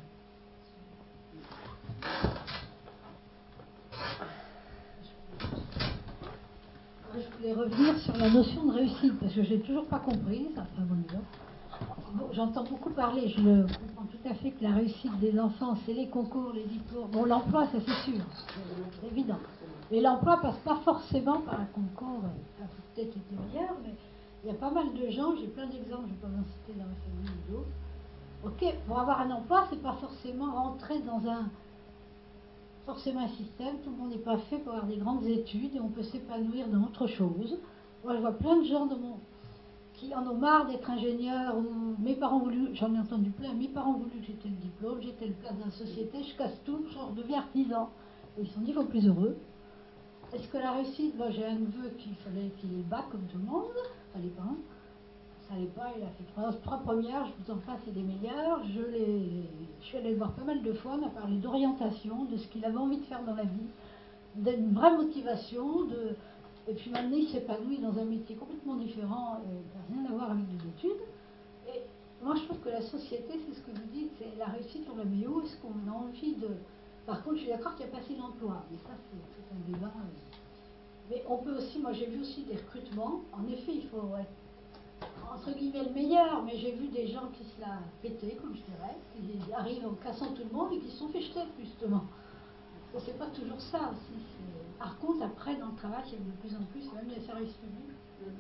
Je voulais revenir sur la notion de réussite, parce que je n'ai toujours pas compris, ça fait un bon niveau. Bon, j'entends beaucoup parler, je le comprends tout à fait que la réussite des enfants, c'est les concours, les diplômes. Bon, l'emploi, ça c'est sûr, c'est évident. Mais l'emploi passe pas forcément par un concours, ça peut peut-être été meilleur, mais il y a pas mal de gens, j'ai plein d'exemples, je ne vais pas en citer dans ma famille ou d'autres. Ok, pour avoir un emploi, c'est pas forcément rentrer dans un forcément un système, tout le monde n'est pas fait pour avoir des grandes études et on peut s'épanouir dans autre chose. Moi, je vois plein de gens de mon qui en ont marre d'être ingénieurs, ou mes parents voulu, j'en ai entendu plein, mes parents voulu que j'étais le diplôme, j'étais le place dans la société, je casse tout, je redeviens artisan. Et ils se sont dit, il faut plus heureux. Est-ce que la réussite, moi j'ai un neveu qui fallait qu'il ait le bac comme tout le monde, fallait pas, ça allait pas, il a fait trois, trois premières, je vous en passe, c'est des meilleures, je, l'ai, je suis allée le voir pas mal de fois, on a parlé d'orientation, de ce qu'il avait envie de faire dans la vie, d'une vraie motivation, de... Et puis maintenant, il s'épanouit dans un métier complètement différent, euh, rien à voir avec des études. Et moi, je trouve que la société, c'est ce que vous dites, c'est la réussite, on la met où? Est-ce qu'on a envie de... Par contre, je suis d'accord qu'il n'y a pas assez d'emplois, mais ça, c'est, c'est un débat. Euh... Mais on peut aussi, moi, j'ai vu aussi des recrutements. En effet, il faut être, entre guillemets, le meilleur, mais j'ai vu des gens qui se la pétaient, comme je dirais, qui arrivent en cassant tout le monde et qui se sont fait jeter, justement. C'est pas toujours ça aussi. C'est... Par contre, après, dans le travail, il y a de plus en plus, même les services publics,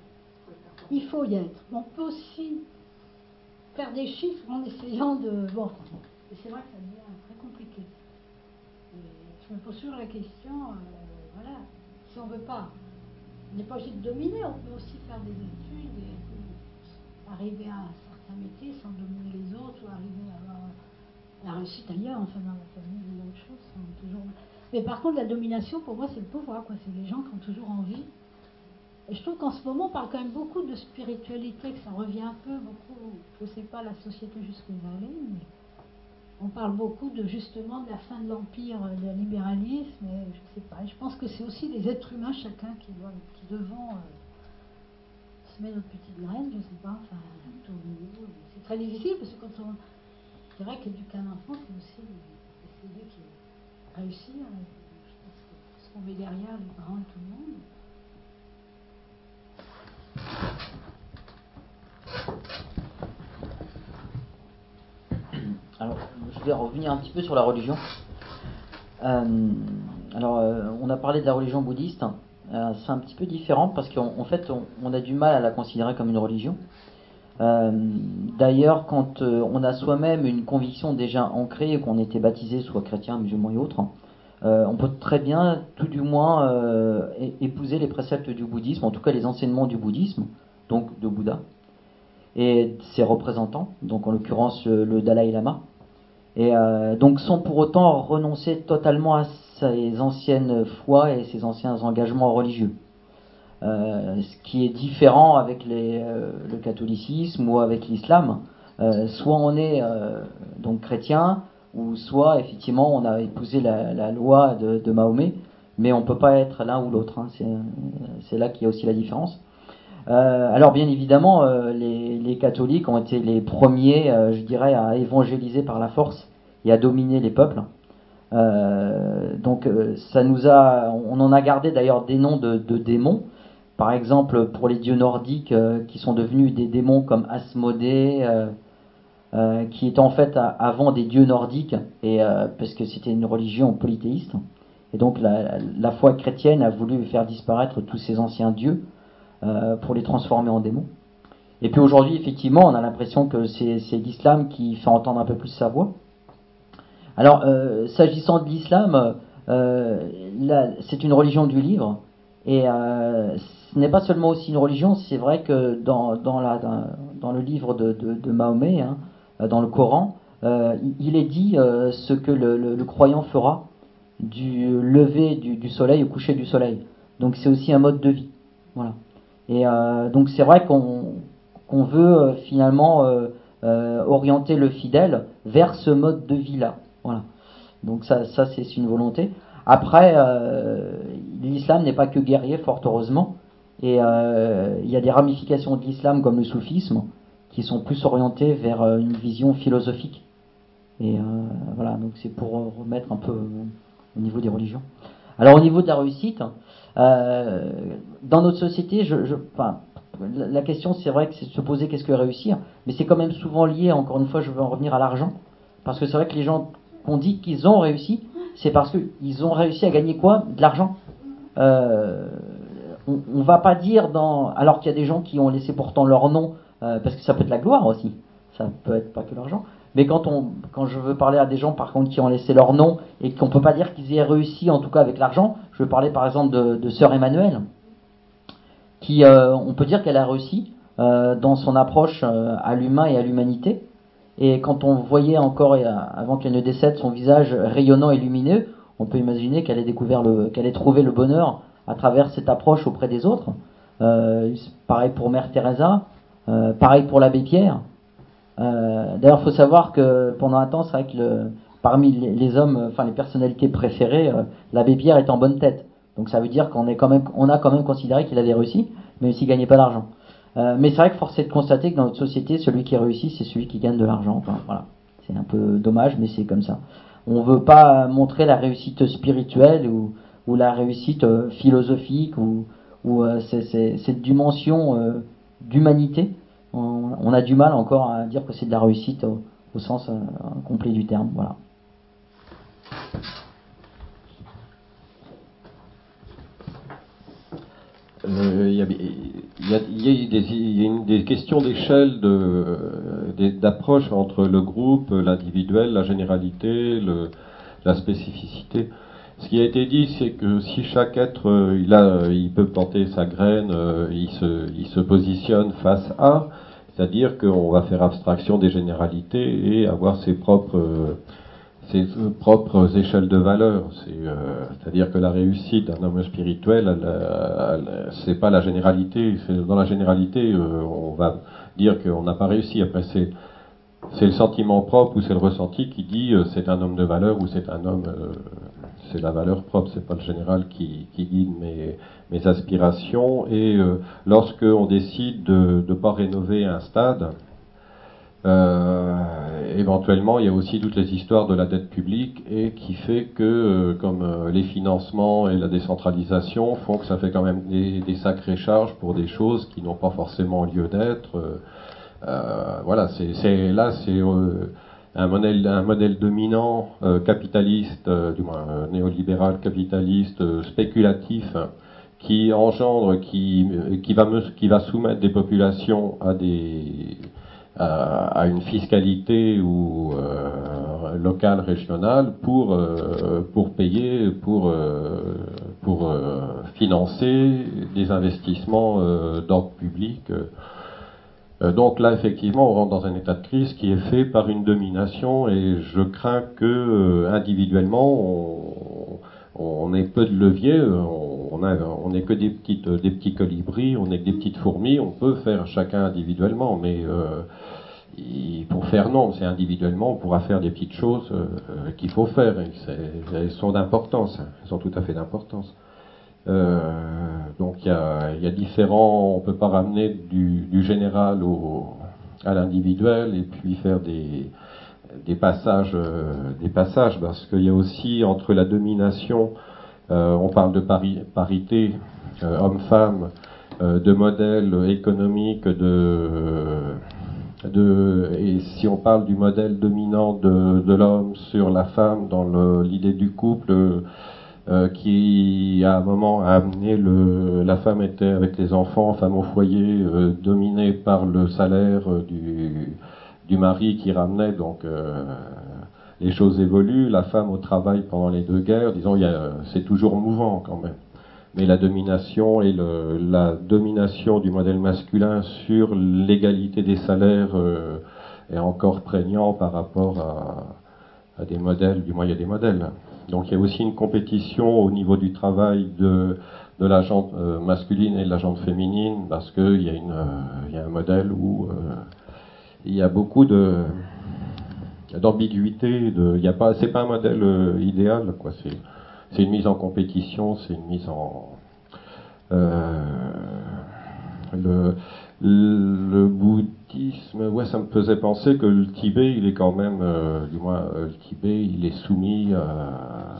il faut y être. On peut aussi faire des chiffres en essayant de... Bon, et c'est vrai que ça devient très compliqué. Et je me pose toujours la question, euh, voilà, si on veut pas, on n'est pas obligé de dominer, on peut aussi faire des études et arriver à un certain métier sans dominer les autres, ou arriver à avoir la réussite ailleurs, enfin dans la famille, ou autre chose, sont toujours... Mais par contre, la domination, pour moi, c'est le pouvoir, quoi. C'est les gens qui ont toujours envie. Et je trouve qu'en ce moment, on parle quand même beaucoup de spiritualité, que ça revient un peu, beaucoup, je ne sais pas la société jusqu'où elle va aller, mais on parle beaucoup de justement de la fin de l'empire, de la libéralisme, et je sais pas. Je pense que c'est aussi les êtres humains chacun qui doivent, qui devant euh, semer notre petite graine, je sais pas. Enfin, tout au milieu, c'est très difficile parce que quand on, c'est vrai qu'éduquer un enfant, c'est aussi essayer de réussir. Je pense que ce qu'on met derrière les parents et tout le monde. Alors, je vais revenir un petit peu sur la religion. Euh, alors, euh, on a parlé de la religion bouddhiste. Euh, c'est un petit peu différent parce qu'en en fait, on, on a du mal à la considérer comme une religion. Euh, d'ailleurs, quand euh, on a soi-même une conviction déjà ancrée, qu'on était baptisé, soit chrétien, musulman et autres, euh, on peut très bien, tout du moins, euh, épouser les préceptes du bouddhisme, en tout cas les enseignements du bouddhisme, donc de Bouddha, et ses représentants, donc en l'occurrence le, le Dalai Lama. Et euh, donc sans pour autant renoncer totalement à ses anciennes foi et ses anciens engagements religieux. Euh, ce qui est différent avec les, euh, le catholicisme ou avec l'islam. Euh, soit on est euh, donc chrétien, ou soit effectivement on a épousé la, la loi de, de Mahomet, mais on peut pas être l'un ou l'autre. Hein. C'est, c'est là qu'il y a aussi la différence. Euh, alors bien évidemment, euh, les, les catholiques ont été les premiers, euh, je dirais, à évangéliser par la force et à dominer les peuples. Euh, donc euh, ça nous a, on en a gardé d'ailleurs des noms de, de démons. Par exemple, pour les dieux nordiques euh, qui sont devenus des démons comme Asmodée, euh, euh, qui étaient en fait à, avant des dieux nordiques, et euh, parce que c'était une religion polythéiste. Et donc la, la foi chrétienne a voulu faire disparaître tous ces anciens dieux euh, pour les transformer en démons. Et puis aujourd'hui, effectivement, on a l'impression que c'est, c'est l'islam qui fait entendre un peu plus sa voix. Alors, euh, s'agissant de l'islam, euh, là, c'est une religion du livre, et euh, ce n'est pas seulement aussi une religion. C'est vrai que dans, dans, la, dans, dans le livre de, de, de Mahomet, hein, dans le Coran, euh, il est dit euh, ce que le, le, le croyant fera du lever du, du soleil au coucher du soleil. Donc c'est aussi un mode de vie. Voilà. Et euh, donc c'est vrai qu'on, qu'on veut euh, finalement euh, euh, orienter le fidèle vers ce mode de vie-là. Voilà. Donc ça, ça c'est une volonté. Après, euh, l'islam n'est pas que guerrier, fort heureusement. Et euh, il y a des ramifications de l'islam comme le soufisme qui sont plus orientées vers euh, une vision philosophique. Et euh, voilà, donc c'est pour remettre un peu au niveau des religions. Alors au niveau de la réussite, euh, dans notre société, je, je, enfin, la, la question c'est vrai que c'est de se poser qu'est-ce que réussir, mais c'est quand même souvent lié, encore une fois je veux en revenir à l'argent, parce que c'est vrai que les gens qu'on dit qu'ils ont réussi, c'est parce qu'ils ont réussi à gagner quoi? De l'argent. Euh, on, on va pas dire dans, alors qu'il y a des gens qui ont laissé pourtant leur nom, euh, parce que ça peut être la gloire aussi, ça peut être pas que l'argent. Mais quand on, quand je veux parler à des gens par contre qui ont laissé leur nom et qu'on peut pas dire qu'ils aient réussi en tout cas avec l'argent, je veux parler par exemple de, de Sœur Emmanuelle, qui, euh, on peut dire qu'elle a réussi euh, dans son approche euh, à l'humain et à l'humanité. Et quand on voyait encore, euh, avant qu'elle ne décède, son visage rayonnant et lumineux, on peut imaginer qu'elle ait découvert le, qu'elle ait trouvé le bonheur à travers cette approche auprès des autres. Euh, pareil pour Mère Teresa, euh, pareil pour l'abbé Pierre. Euh, d'ailleurs, il faut savoir que pendant un temps, c'est vrai que le, parmi les, les hommes, enfin les personnalités préférées, euh, l'abbé Pierre est en bonne tête. Donc ça veut dire qu'on est quand même, on a quand même considéré qu'il avait réussi, même s'il gagnait pas d'argent. Euh, mais c'est vrai que force est de constater que dans notre société, celui qui réussit, c'est celui qui gagne de l'argent. Enfin, voilà, c'est un peu dommage, mais c'est comme ça. On veut pas montrer la réussite spirituelle ou, ou la réussite euh, philosophique ou, ou euh, c'est, c'est, cette dimension euh, d'humanité. On, on a du mal encore à dire que c'est de la réussite au, au sens euh, complet du terme. Voilà. Euh, Il y, a, y, a, y, a des, y a une, des questions d'échelle de, de, d'approche entre le groupe, l'individuel, la généralité, le, la spécificité. Ce qui a été dit, c'est que si chaque être, il, a, il peut planter sa graine, il se, il se positionne face à, c'est-à-dire qu'on va faire abstraction des généralités et avoir ses propres, ses propres échelles de valeur. C'est, euh, c'est-à-dire que la réussite d'un homme spirituel, elle, elle, c'est pas la généralité. C'est, dans la généralité, euh, on va dire qu'on n'a pas réussi. Après, c'est c'est le sentiment propre ou c'est le ressenti qui dit euh, c'est un homme de valeur ou c'est un homme, euh, c'est la valeur propre, c'est pas le général qui, qui guide mes, mes aspirations. Et euh, lorsque on décide de ne pas rénover un stade, euh, éventuellement il y a aussi toutes les histoires de la dette publique et qui fait que euh, comme euh, les financements et la décentralisation font que ça fait quand même des, des sacrées charges pour des choses qui n'ont pas forcément lieu d'être. Euh, Euh, voilà, c'est, c'est là, c'est euh, un modèle, un modèle dominant euh, capitaliste, euh, du moins euh, néolibéral, capitaliste, euh, spéculatif, hein, qui engendre, qui, qui va, me, qui va soumettre des populations à des à, à une fiscalité ou euh, locale, régionale, pour euh, pour payer, pour euh, pour euh, financer des investissements euh, d'ordre public. Euh, Donc là, effectivement, on rentre dans un état de crise qui est fait par une domination et je crains que euh, individuellement, on, on ait peu de leviers, on a, on n'est que des petites, des petits colibris, on n'est que des petites fourmis, on peut faire chacun individuellement, mais euh, il, pour faire non, c'est individuellement, on pourra faire des petites choses euh, qu'il faut faire. Et elles sont d'importance, elles sont tout à fait d'importance. Euh, donc il y a, y a différents, on peut pas ramener du, du général au, à l'individuel et puis faire des, des passages, euh, des passages parce qu'il y a aussi entre la domination, euh, on parle de pari, parité euh, homme-femme, euh, de modèles économiques, de, de et si on parle du modèle dominant de, de l'homme sur la femme dans le, l'idée du couple. Euh, qui à un moment a amené le, la femme était avec les enfants, femme au foyer, euh, dominée par le salaire euh, du, du mari qui ramenait, donc euh, les choses évoluent, la femme au travail pendant les deux guerres, disons, il y a, c'est toujours mouvant quand même. Mais la domination et le, la domination du modèle masculin sur l'égalité des salaires euh, est encore prégnant par rapport à, à des modèles, du moins il y a des modèles. Donc il y a aussi une compétition au niveau du travail de, de la jante euh, masculine et de la jante féminine, parce qu'il y, a une, euh, il y a un modèle où euh, il y a beaucoup de, d'ambiguïté, de, il y a pas, c'est pas un modèle euh, idéal, quoi. C'est, c'est une mise en compétition, c'est une mise en... Euh, le, le bouddhisme, ouais, ça me faisait penser que le Tibet, il est quand même, euh, du moins, euh, le Tibet, il est soumis à...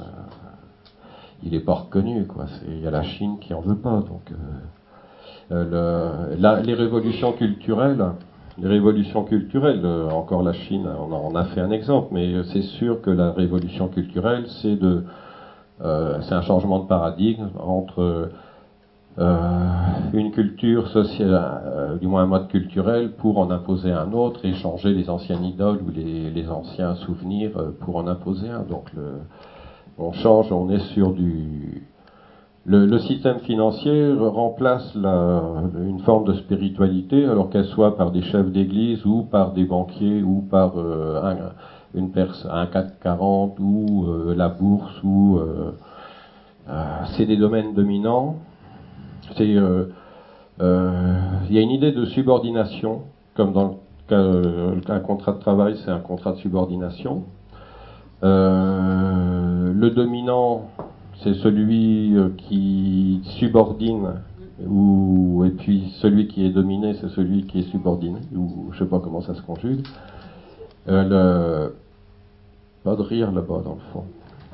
Il est pas reconnu, quoi. C'est, il y a la Chine qui en veut pas, donc... Euh, le, la, les révolutions culturelles, les révolutions culturelles, euh, encore la Chine, on, a, on a fait un exemple, mais c'est sûr que la révolution culturelle, c'est de, euh, c'est un changement de paradigme entre euh, une culture sociale, euh, du moins un mode culturel, pour en imposer un autre et changer les anciennes idoles ou les, les anciens souvenirs euh, pour en imposer un. Donc le, on change, on est sur du Le, le système financier remplace la, une forme de spiritualité, alors qu'elle soit par des chefs d'église ou par des banquiers ou par euh, un, une pers- un C A C quarante ou euh, la bourse ou euh, euh, c'est des domaines dominants. C'est euh, euh, il y a une idée de subordination, comme dans le cas, euh, un contrat de travail, c'est un contrat de subordination. Euh, le dominant, c'est celui qui subordine, ou, et puis celui qui est dominé, c'est celui qui est subordonné, ou je sais pas comment ça se conjugue. Euh, le... Pas de rire là-bas, dans le fond.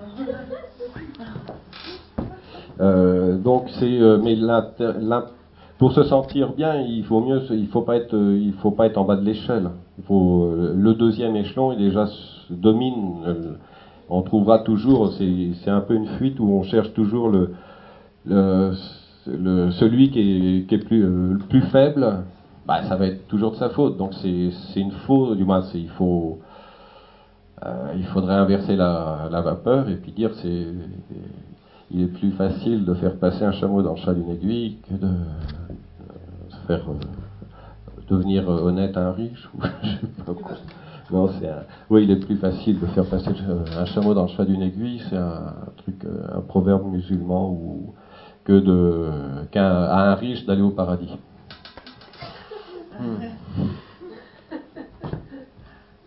Euh, donc c'est, euh, mais l'inter... l'in... pour se sentir bien, il faut mieux, il faut pas être, il faut pas être en bas de l'échelle. Il faut, euh, le deuxième échelon, il déjà domine. Euh, on trouvera toujours, c'est, c'est un peu une fuite où on cherche toujours le, le, le celui qui est, qui est plus, euh, le plus faible. Bah, ça va être toujours de sa faute. Donc c'est, c'est une faute, du moins c'est, il faut, euh, il faudrait inverser la, la vapeur et puis dire c'est, il est plus facile de faire passer un chameau dans le chat d'une aiguille que de, de faire euh, devenir honnête à un riche ou je sais pas quoi. Non, c'est un... Oui, il est plus facile de faire passer un chameau dans le chat d'une aiguille, c'est un truc, un proverbe musulman, ou que de qu'un à un riche d'aller au paradis. Hmm.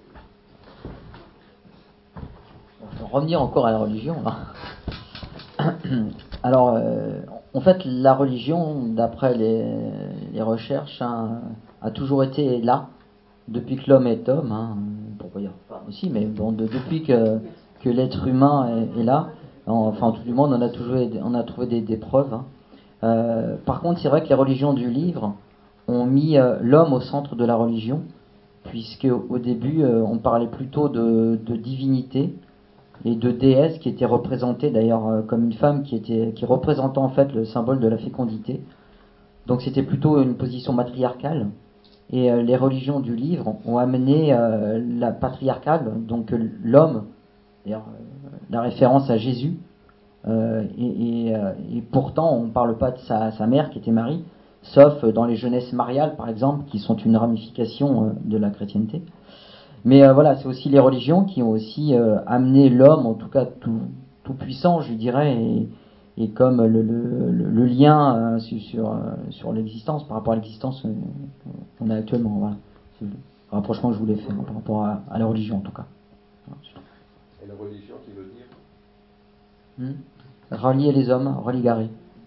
revenir encore à la religion, là. Alors, euh, en fait, la religion, d'après les, les recherches, hein, a toujours été là, depuis que l'homme est homme, hein, pourquoi dire femme aussi, mais bon, de, depuis que, que l'être humain est, est là, enfin, tout du monde, on a toujours, on a trouvé des, des preuves. Hein. Euh, par contre, c'est vrai que les religions du livre ont mis euh, l'homme au centre de la religion, puisque au début, euh, on parlait plutôt de, de divinité et de déesse qui était représentée d'ailleurs euh, comme une femme qui était qui représentait en fait le symbole de la fécondité. Donc c'était plutôt une position matriarcale. Et euh, les religions du livre ont amené euh, la patriarcale, donc euh, l'homme, d'ailleurs euh, la référence à Jésus. Euh, et, et, euh, et pourtant, on ne parle pas de sa, sa mère qui était Marie, sauf dans les jeunesses mariales, par exemple, qui sont une ramification euh, de la chrétienté. Mais euh, voilà, c'est aussi les religions qui ont aussi euh, amené l'homme, en tout cas tout, tout puissant, je dirais, et, et comme le, le, le, le lien euh, sur, sur, euh, sur l'existence, par rapport à l'existence euh, qu'on a actuellement. Voilà. C'est le rapprochement que je voulais faire hein, par rapport à, à la religion, en tout cas. Voilà, et la religion qui veut dire hmm Rallier les hommes, religare.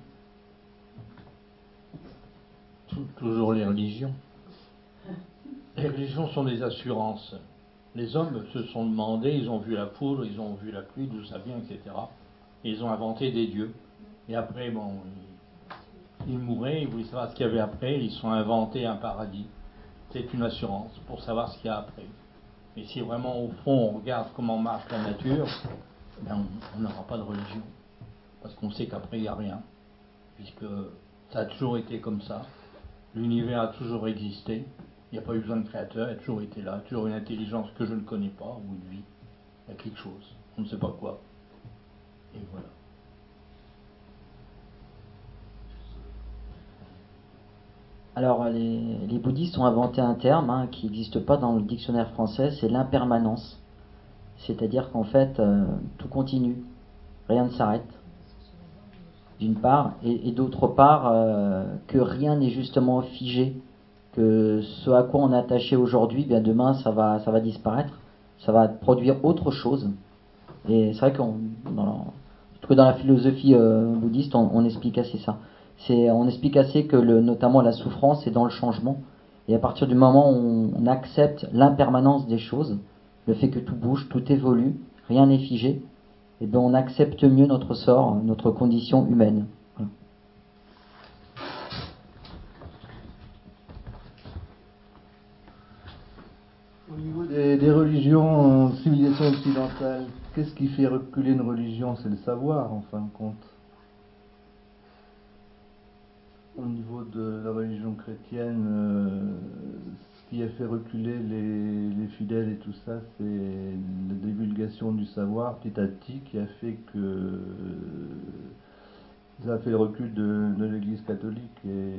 Toujours les religions. Les religions sont des assurances. Les hommes se sont demandé, ils ont vu la foudre, ils ont vu la pluie, d'où ça vient, et cetera. Et ils ont inventé des dieux. Et après, bon, ils, ils mouraient, ils voulaient savoir ce qu'il y avait après, ils sont inventés un paradis. C'est une assurance pour savoir ce qu'il y a après. Et si vraiment, au fond, on regarde comment marche la nature, ben on n'aura pas de religion. Parce qu'on sait qu'après, il n'y a rien. Puisque ça a toujours été comme ça. L'univers a toujours existé. Il n'y a pas eu besoin de créateur, il a toujours été là. Toujours une intelligence que je ne connais pas, ou une vie. Il y a quelque chose. On ne sait pas quoi. Et voilà. Alors, les, les bouddhistes ont inventé un terme hein, qui n'existe pas dans le dictionnaire français, c'est l'impermanence. C'est-à-dire qu'en fait, euh, tout continue. Rien ne s'arrête. D'une part, et, et d'autre part, euh, que rien n'est justement figé, que ce à quoi on est attaché aujourd'hui, bien demain, ça va, ça va disparaître, ça va produire autre chose. Et c'est vrai qu'on, dans la, en tout cas dans la philosophie euh, bouddhiste, on, on explique assez ça. C'est, on explique assez que le, notamment la souffrance est dans le changement. Et à partir du moment où on, on accepte l'impermanence des choses, le fait que tout bouge, tout évolue, rien n'est figé, et bien on accepte mieux notre sort, notre condition humaine. Voilà. Au niveau des, des religions, euh, civilisation occidentale, qu'est-ce qui fait reculer une religion? C'est le savoir, en fin de compte. Au niveau de la religion chrétienne, euh, ce qui a fait reculer les, les fidèles et tout ça, c'est la divulgation du savoir petit à petit qui a fait que euh, ça a fait le recul de, de l'Église catholique. Et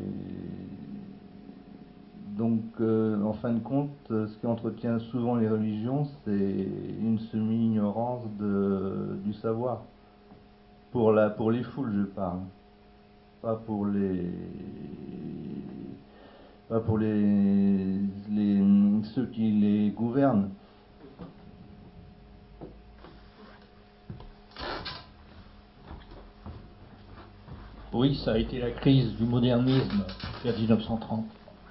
donc, euh, en fin de compte, ce qui entretient souvent les religions, c'est une semi-ignorance de, du savoir. Pour, la, pour les foules, je parle. Pas pour les, pas pour les, les ceux qui les gouvernent. Oui, ça a été la crise du modernisme vers dix-neuf cent trente.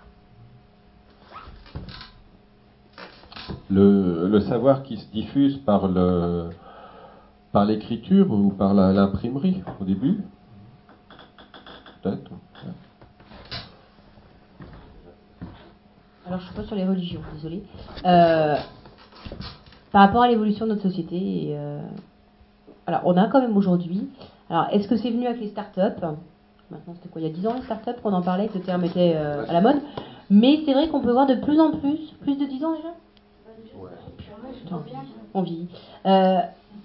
Le, le savoir qui se diffuse par le, par l'écriture ou par la, l'imprimerie au début, peut-être. Alors je suis pas sur les religions, désolé. Euh, par rapport à l'évolution de notre société, et, euh, alors on a quand même aujourd'hui. Alors est-ce que c'est venu avec les startups? Maintenant c'était quoi, il y a dix ans les startups qu'on en parlait, que le terme était euh, à la mode. Mais c'est vrai qu'on peut voir de plus en plus, plus de dix ans déjà. Ouais. Putain, on vieillit. Euh,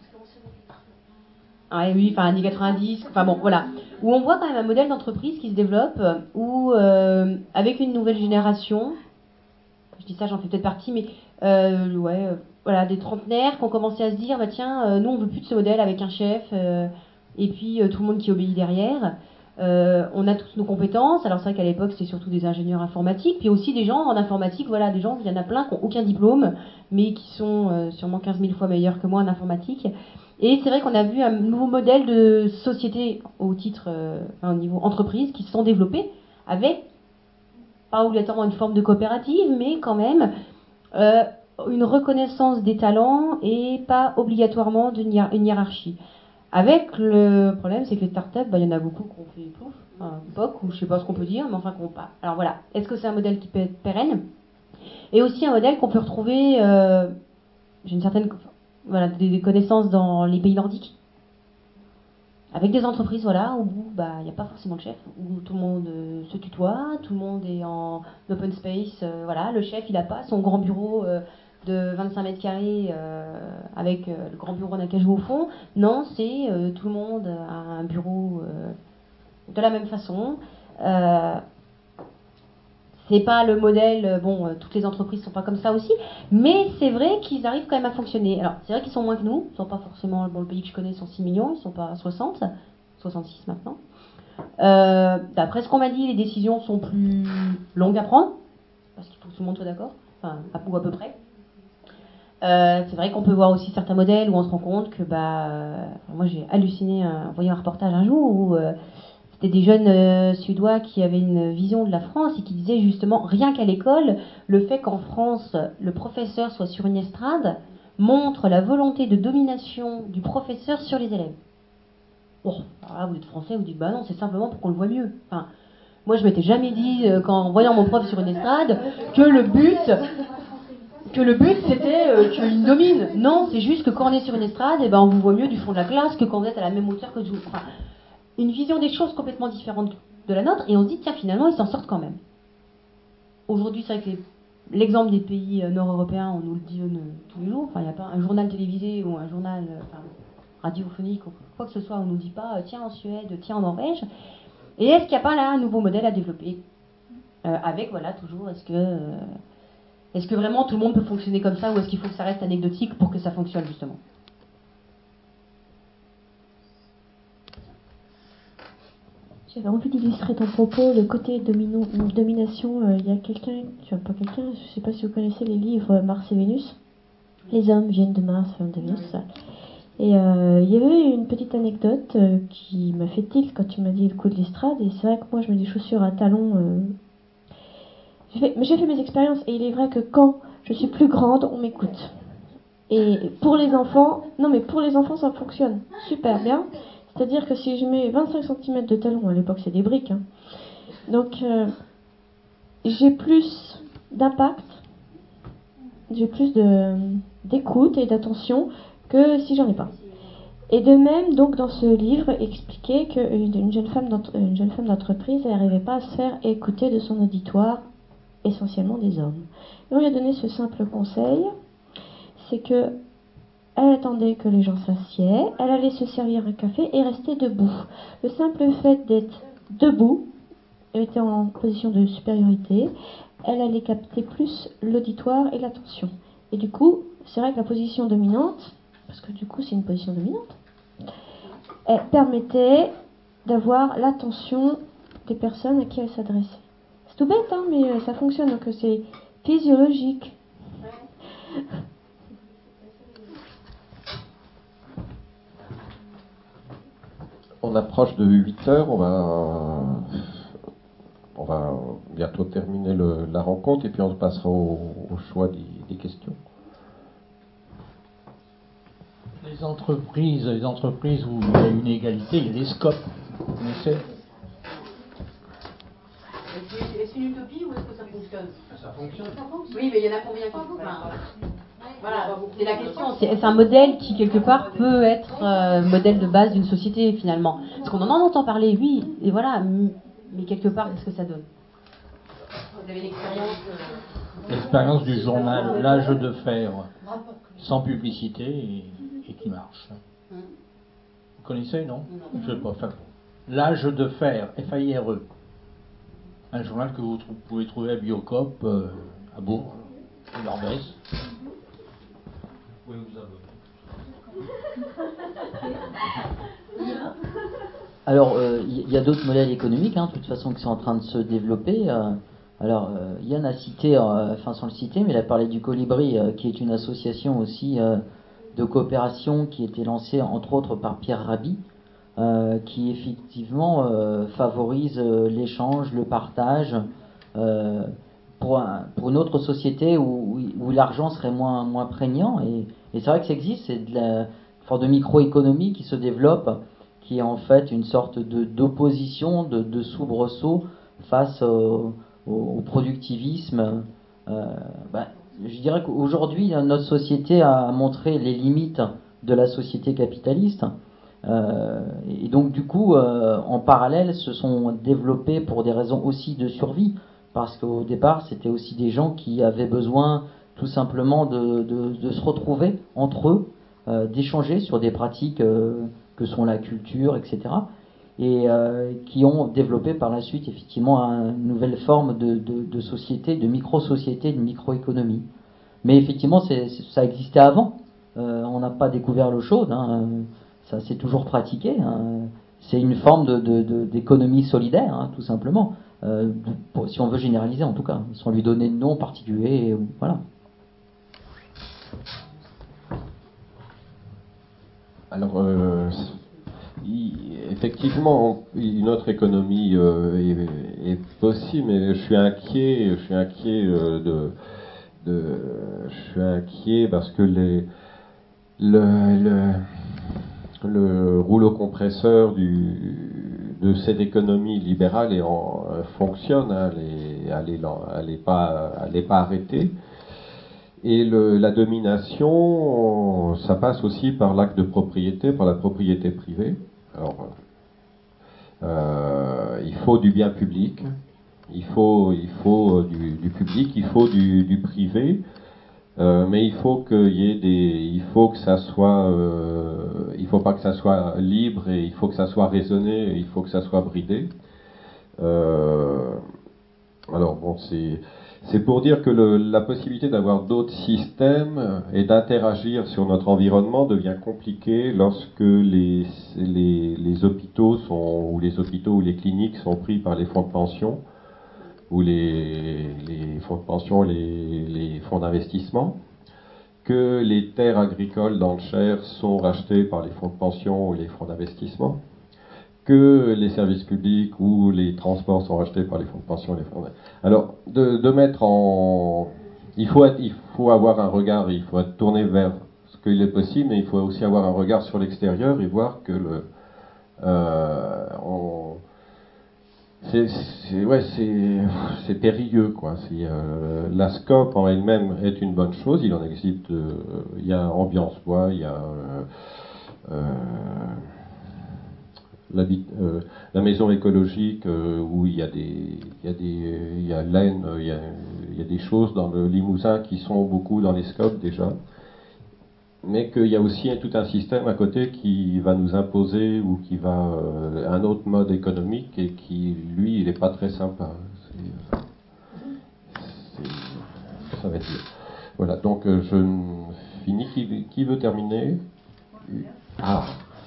Ah oui, enfin années quatre-vingt-dix, enfin bon, voilà, où on voit quand même un modèle d'entreprise qui se développe, où euh, avec une nouvelle génération, je dis ça, j'en fais peut-être partie, mais euh, ouais, euh, voilà, des trentenaires qui ont commencé à se dire, bah tiens, euh, nous on veut plus de ce modèle avec un chef euh, et puis euh, tout le monde qui obéit derrière. Euh, on a toutes nos compétences. Alors c'est vrai qu'à l'époque c'était surtout des ingénieurs informatiques, puis aussi des gens en informatique, voilà, des gens, il y en a plein qui n'ont aucun diplôme, mais qui sont euh, sûrement quinze mille fois meilleurs que moi en informatique. Et c'est vrai qu'on a vu un nouveau modèle de société au titre, euh, enfin, au niveau entreprise, qui se sont développés avec, pas obligatoirement une forme de coopérative, mais quand même euh, une reconnaissance des talents et pas obligatoirement d'une hiér- une hiérarchie. Avec le problème, c'est que les startups, bah, il y en a beaucoup qui ont fait plouf, enfin, P O C, ou je sais pas ce qu'on peut dire, mais enfin qu'on pas. Alors voilà, est-ce que c'est un modèle qui peut être pérenne? Et aussi un modèle qu'on peut retrouver, euh, j'ai une certaine, voilà, des, des connaissances dans les pays nordiques, avec des entreprises, voilà, où bah il n'y a pas forcément de chef, où tout le monde euh, se tutoie, tout le monde est en open space, euh, voilà, le chef il a pas son grand bureau euh, de vingt-cinq mètres carrés euh, avec euh, le grand bureau d'Acajou au fond. Non, c'est euh, tout le monde a un bureau euh, de la même façon. Euh, c'est pas le modèle, euh, bon, euh, toutes les entreprises sont pas comme ça aussi, mais c'est vrai qu'ils arrivent quand même à fonctionner. Alors, c'est vrai qu'ils sont moins que nous, ils sont pas forcément, bon, le pays que je connais sont six millions, ils sont pas soixante, soixante-six maintenant. Euh, d'après ce qu'on m'a dit, les décisions sont plus longues à prendre, parce qu'il faut que tout le monde soit d'accord, enfin, à, ou à peu près. Euh, c'est vrai qu'on peut voir aussi certains modèles où on se rend compte que, bah, euh, moi j'ai halluciné en voyant un reportage un jour où euh, c'était des jeunes euh, Suédois qui avaient une vision de la France et qui disaient justement, rien qu'à l'école, le fait qu'en France, le professeur soit sur une estrade montre la volonté de domination du professeur sur les élèves. Bon, alors là, vous êtes français, vous dites, bah non, c'est simplement pour qu'on le voit mieux. Enfin, moi, je m'étais jamais dit, euh, qu'en voyant mon prof sur une estrade, que le but, que le but c'était euh, qu'il domine. Non, c'est juste que quand on est sur une estrade, eh ben, on vous voit mieux du fond de la classe que quand vous êtes à la même hauteur que tout. Enfin, une vision des choses complètement différente de la nôtre, et on se dit, tiens, finalement, ils s'en sortent quand même. Aujourd'hui, c'est vrai que les, l'exemple des pays euh, nord-européens, on nous le dit euh, tous les jours. Enfin, il n'y a pas un journal télévisé ou un journal euh, enfin, radiophonique ou quoi que ce soit, on ne nous dit pas, euh, tiens, en Suède, tiens, en Norvège. Et est-ce qu'il n'y a pas là un nouveau modèle à développer euh, avec, voilà, toujours, est-ce que, euh, est-ce que vraiment tout le monde peut fonctionner comme ça, ou est-ce qu'il faut que ça reste anecdotique pour que ça fonctionne, justement? J'avais envie d'illustrer ton propos, le côté domino, domination. Euh, il y a quelqu'un, tu vois pas quelqu'un, je ne sais pas si vous connaissez les livres Mars et Vénus. Les hommes viennent de Mars, viennent de Vénus. Et euh, il y avait une petite anecdote euh, qui m'a fait tilt quand tu m'as dit le coup de l'estrade. Et c'est vrai que moi, je mets des chaussures à talons. Euh, j'ai fait, mais j'ai fait mes expériences, et il est vrai que quand je suis plus grande, on m'écoute. Et pour les enfants, non mais pour les enfants, ça fonctionne super bien. C'est-à-dire que si je mets vingt-cinq centimètres de talons, à l'époque c'est des briques, hein, donc euh, j'ai plus d'impact, j'ai plus de, d'écoute et d'attention que si j'en ai pas. Et de même, donc dans ce livre, expliquait qu'une une jeune femme une jeune femme d'entreprise, elle n'arrivait pas à se faire écouter de son auditoire, essentiellement des hommes. Et on lui a donné ce simple conseil, c'est que elle attendait que les gens s'assiedent, elle allait se servir un café et rester debout. Le simple fait d'être debout, elle était en position de supériorité, elle allait capter plus l'auditoire et l'attention. Et du coup, c'est vrai que la position dominante, parce que du coup c'est une position dominante, elle permettait d'avoir l'attention des personnes à qui elle s'adressait. C'est tout bête, hein, mais ça fonctionne, donc c'est physiologique. On approche de huit heures, on va, on va bientôt terminer le, la rencontre et puis on passera au, au choix des, des questions. Les entreprises, les entreprises où il y a une égalité, il y a des scopes. Vous connaissez ? Est-ce une utopie ou est-ce que ça fonctionne? Ça fonctionne. Oui, mais il y en a combien qui enfin, voilà, c'est la question. C'est, c'est un modèle qui, quelque part, peut être euh, modèle de base d'une société, finalement. Parce qu'on en entend parler, oui, et voilà, mais quelque part, qu'est-ce que ça donne? Vous avez l'expérience euh... L'expérience du journal L'Âge de Fer, sans publicité et, et qui marche. Vous connaissez, non? Je sais pas. Enfin, L'Âge de Fer, F A I R E. Un journal que vous trou- pouvez trouver à Biocop, euh, à Bourg, au Nord-Est. Vous pouvez vous abonner. Alors, il euh, y, y a d'autres modèles économiques, hein, de toute façon, qui sont en train de se développer. Euh, Alors, euh, Yann a cité, euh, enfin sans le citer, mais il a parlé du Colibri, euh, qui est une association aussi euh, de coopération qui a été lancée entre autres par Pierre Rabhi, euh, qui effectivement euh, favorise euh, l'échange, le partage, euh, pour, un, pour une autre société où, où l'argent serait moins, moins prégnant. Et, et c'est vrai que ça existe, c'est de la forme de microéconomie qui se développe, qui est en fait une sorte de, d'opposition, de, de soubresaut face au, au, au productivisme. Euh, bah, je dirais qu'aujourd'hui, notre société a montré les limites de la société capitaliste. Euh, et donc, du coup, euh, en parallèle, se sont développés pour des raisons aussi de survie, parce qu'au départ, c'était aussi des gens qui avaient besoin tout simplement de, de, de se retrouver entre eux, euh, d'échanger sur des pratiques euh, que sont la culture, et cetera. Et euh, qui ont développé par la suite effectivement une nouvelle forme de, de, de société, de micro-société, de microéconomie. Mais effectivement, c'est, ça existait avant. Euh, on n'a pas découvert l'eau chaude. Hein. Ça s'est toujours pratiqué. Hein. C'est une forme de, de, de, d'économie solidaire, hein, tout simplement. Euh, pour, si on veut généraliser, en tout cas, sans lui donner de nom particulier. Et, voilà. Alors, euh, effectivement, une autre économie euh, est, est possible, mais je suis inquiet. Je suis inquiet euh, de, de, je suis inquiet parce que les, le, le, le rouleau compresseur du, de cette économie libérale est en, fonctionne. Hein, elle n'est elle est pas, elle est pas arrêtée. Et le, la domination, ça passe aussi par l'acte de propriété, par la propriété privée. Alors, euh, il faut du bien public, il faut, il faut du, du public, il faut du, du privé, euh, mais il faut qu'il y ait des, il faut que ça soit, euh, il faut pas que ça soit libre et il faut que ça soit raisonné, et il faut que ça soit bridé. Euh, alors bon, c'est C'est pour dire que le, la possibilité d'avoir d'autres systèmes et d'interagir sur notre environnement devient compliquée lorsque les, les, les hôpitaux sont, ou les hôpitaux ou les cliniques sont pris par les fonds de pension, ou les, les fonds de pension, les, les fonds d'investissement, que les terres agricoles dans le Cher sont rachetées par les fonds de pension ou les fonds d'investissement, que les services publics ou les transports sont rachetés par les fonds de pension et les fonds. Alors, de, de mettre en, il faut être, il faut avoir un regard, il faut être tourné vers ce qu'il est possible, mais il faut aussi avoir un regard sur l'extérieur et voir que le, euh, on, c'est, c'est, ouais, c'est, c'est périlleux, quoi. C'est, euh, la scope en elle-même est une bonne chose. Il en existe, euh, il y a Ambiance Bois, il y a euh, euh, La, euh, la maison écologique euh, où il y a des il y a des il y a l'Aisne, il y a, il y a des choses dans le Limousin qui sont beaucoup dans les scopes déjà, mais qu'il y a aussi tout un système à côté qui va nous imposer ou qui va euh, un autre mode économique et qui lui il est pas très sympa. C'est, c'est, ça va être voilà, donc euh, je finis. Qui, qui veut terminer? Ah.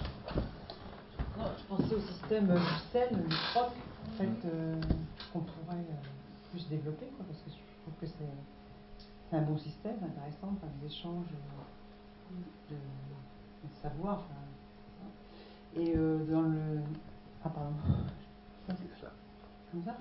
Je pensais au système du sel, du troc, en fait, euh, qu'on pourrait euh, plus développer, quoi, parce que je trouve que c'est, c'est un bon système, intéressant, enfin, des échanges de, de savoir. Enfin, et euh, dans le. Ah, pardon. Comme ça?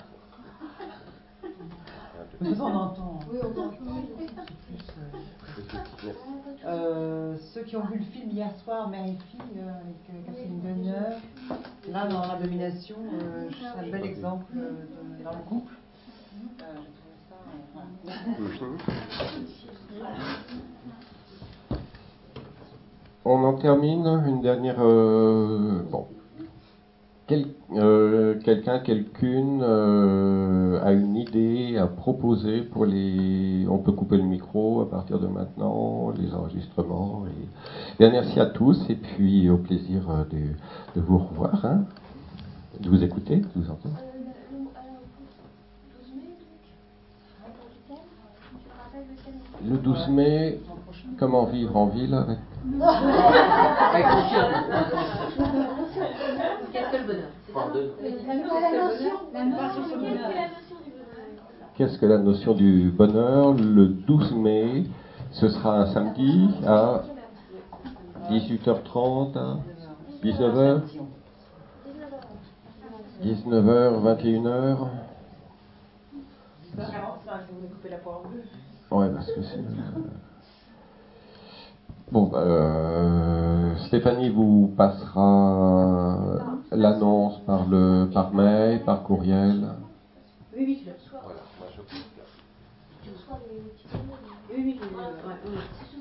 De toute façon, on entend. Oui, on entend. Plus, euh, euh, ceux qui ont vu le film hier soir, Mère et fille, euh, avec Catherine Deneuve, là dans la domination, euh, c'est un bel exemple euh, de, dans le couple. Euh, J'ai trouvé ça. Euh, voilà. On en termine, une dernière. Euh, bon. Quel, euh, quelqu'un, quelqu'une euh, a une idée à proposer pour les. On peut couper le micro à partir de maintenant, les enregistrements. Et... Bien, merci à tous et puis au plaisir de, de vous revoir, hein, de vous écouter, de vous entendre. Le douze mai, comment vivre en ville avec. Avec Qu'est-ce que le bonheur? La notion, la notion du bonheur. qu'est-ce que la notion du bonheur? Le douze mai, ce sera un samedi à dix-huit heures trente, à dix-neuf heures, dix-neuf heures, vingt et une heures. Ouais, parce que c'est... Bon, bah, euh, Stéphanie vous passera l'annonce par le par mail, par courriel. Oui, oui, je le reçois. Voilà, moi je... Tu reçois les petits... Oui, oui, je... ouais, ouais.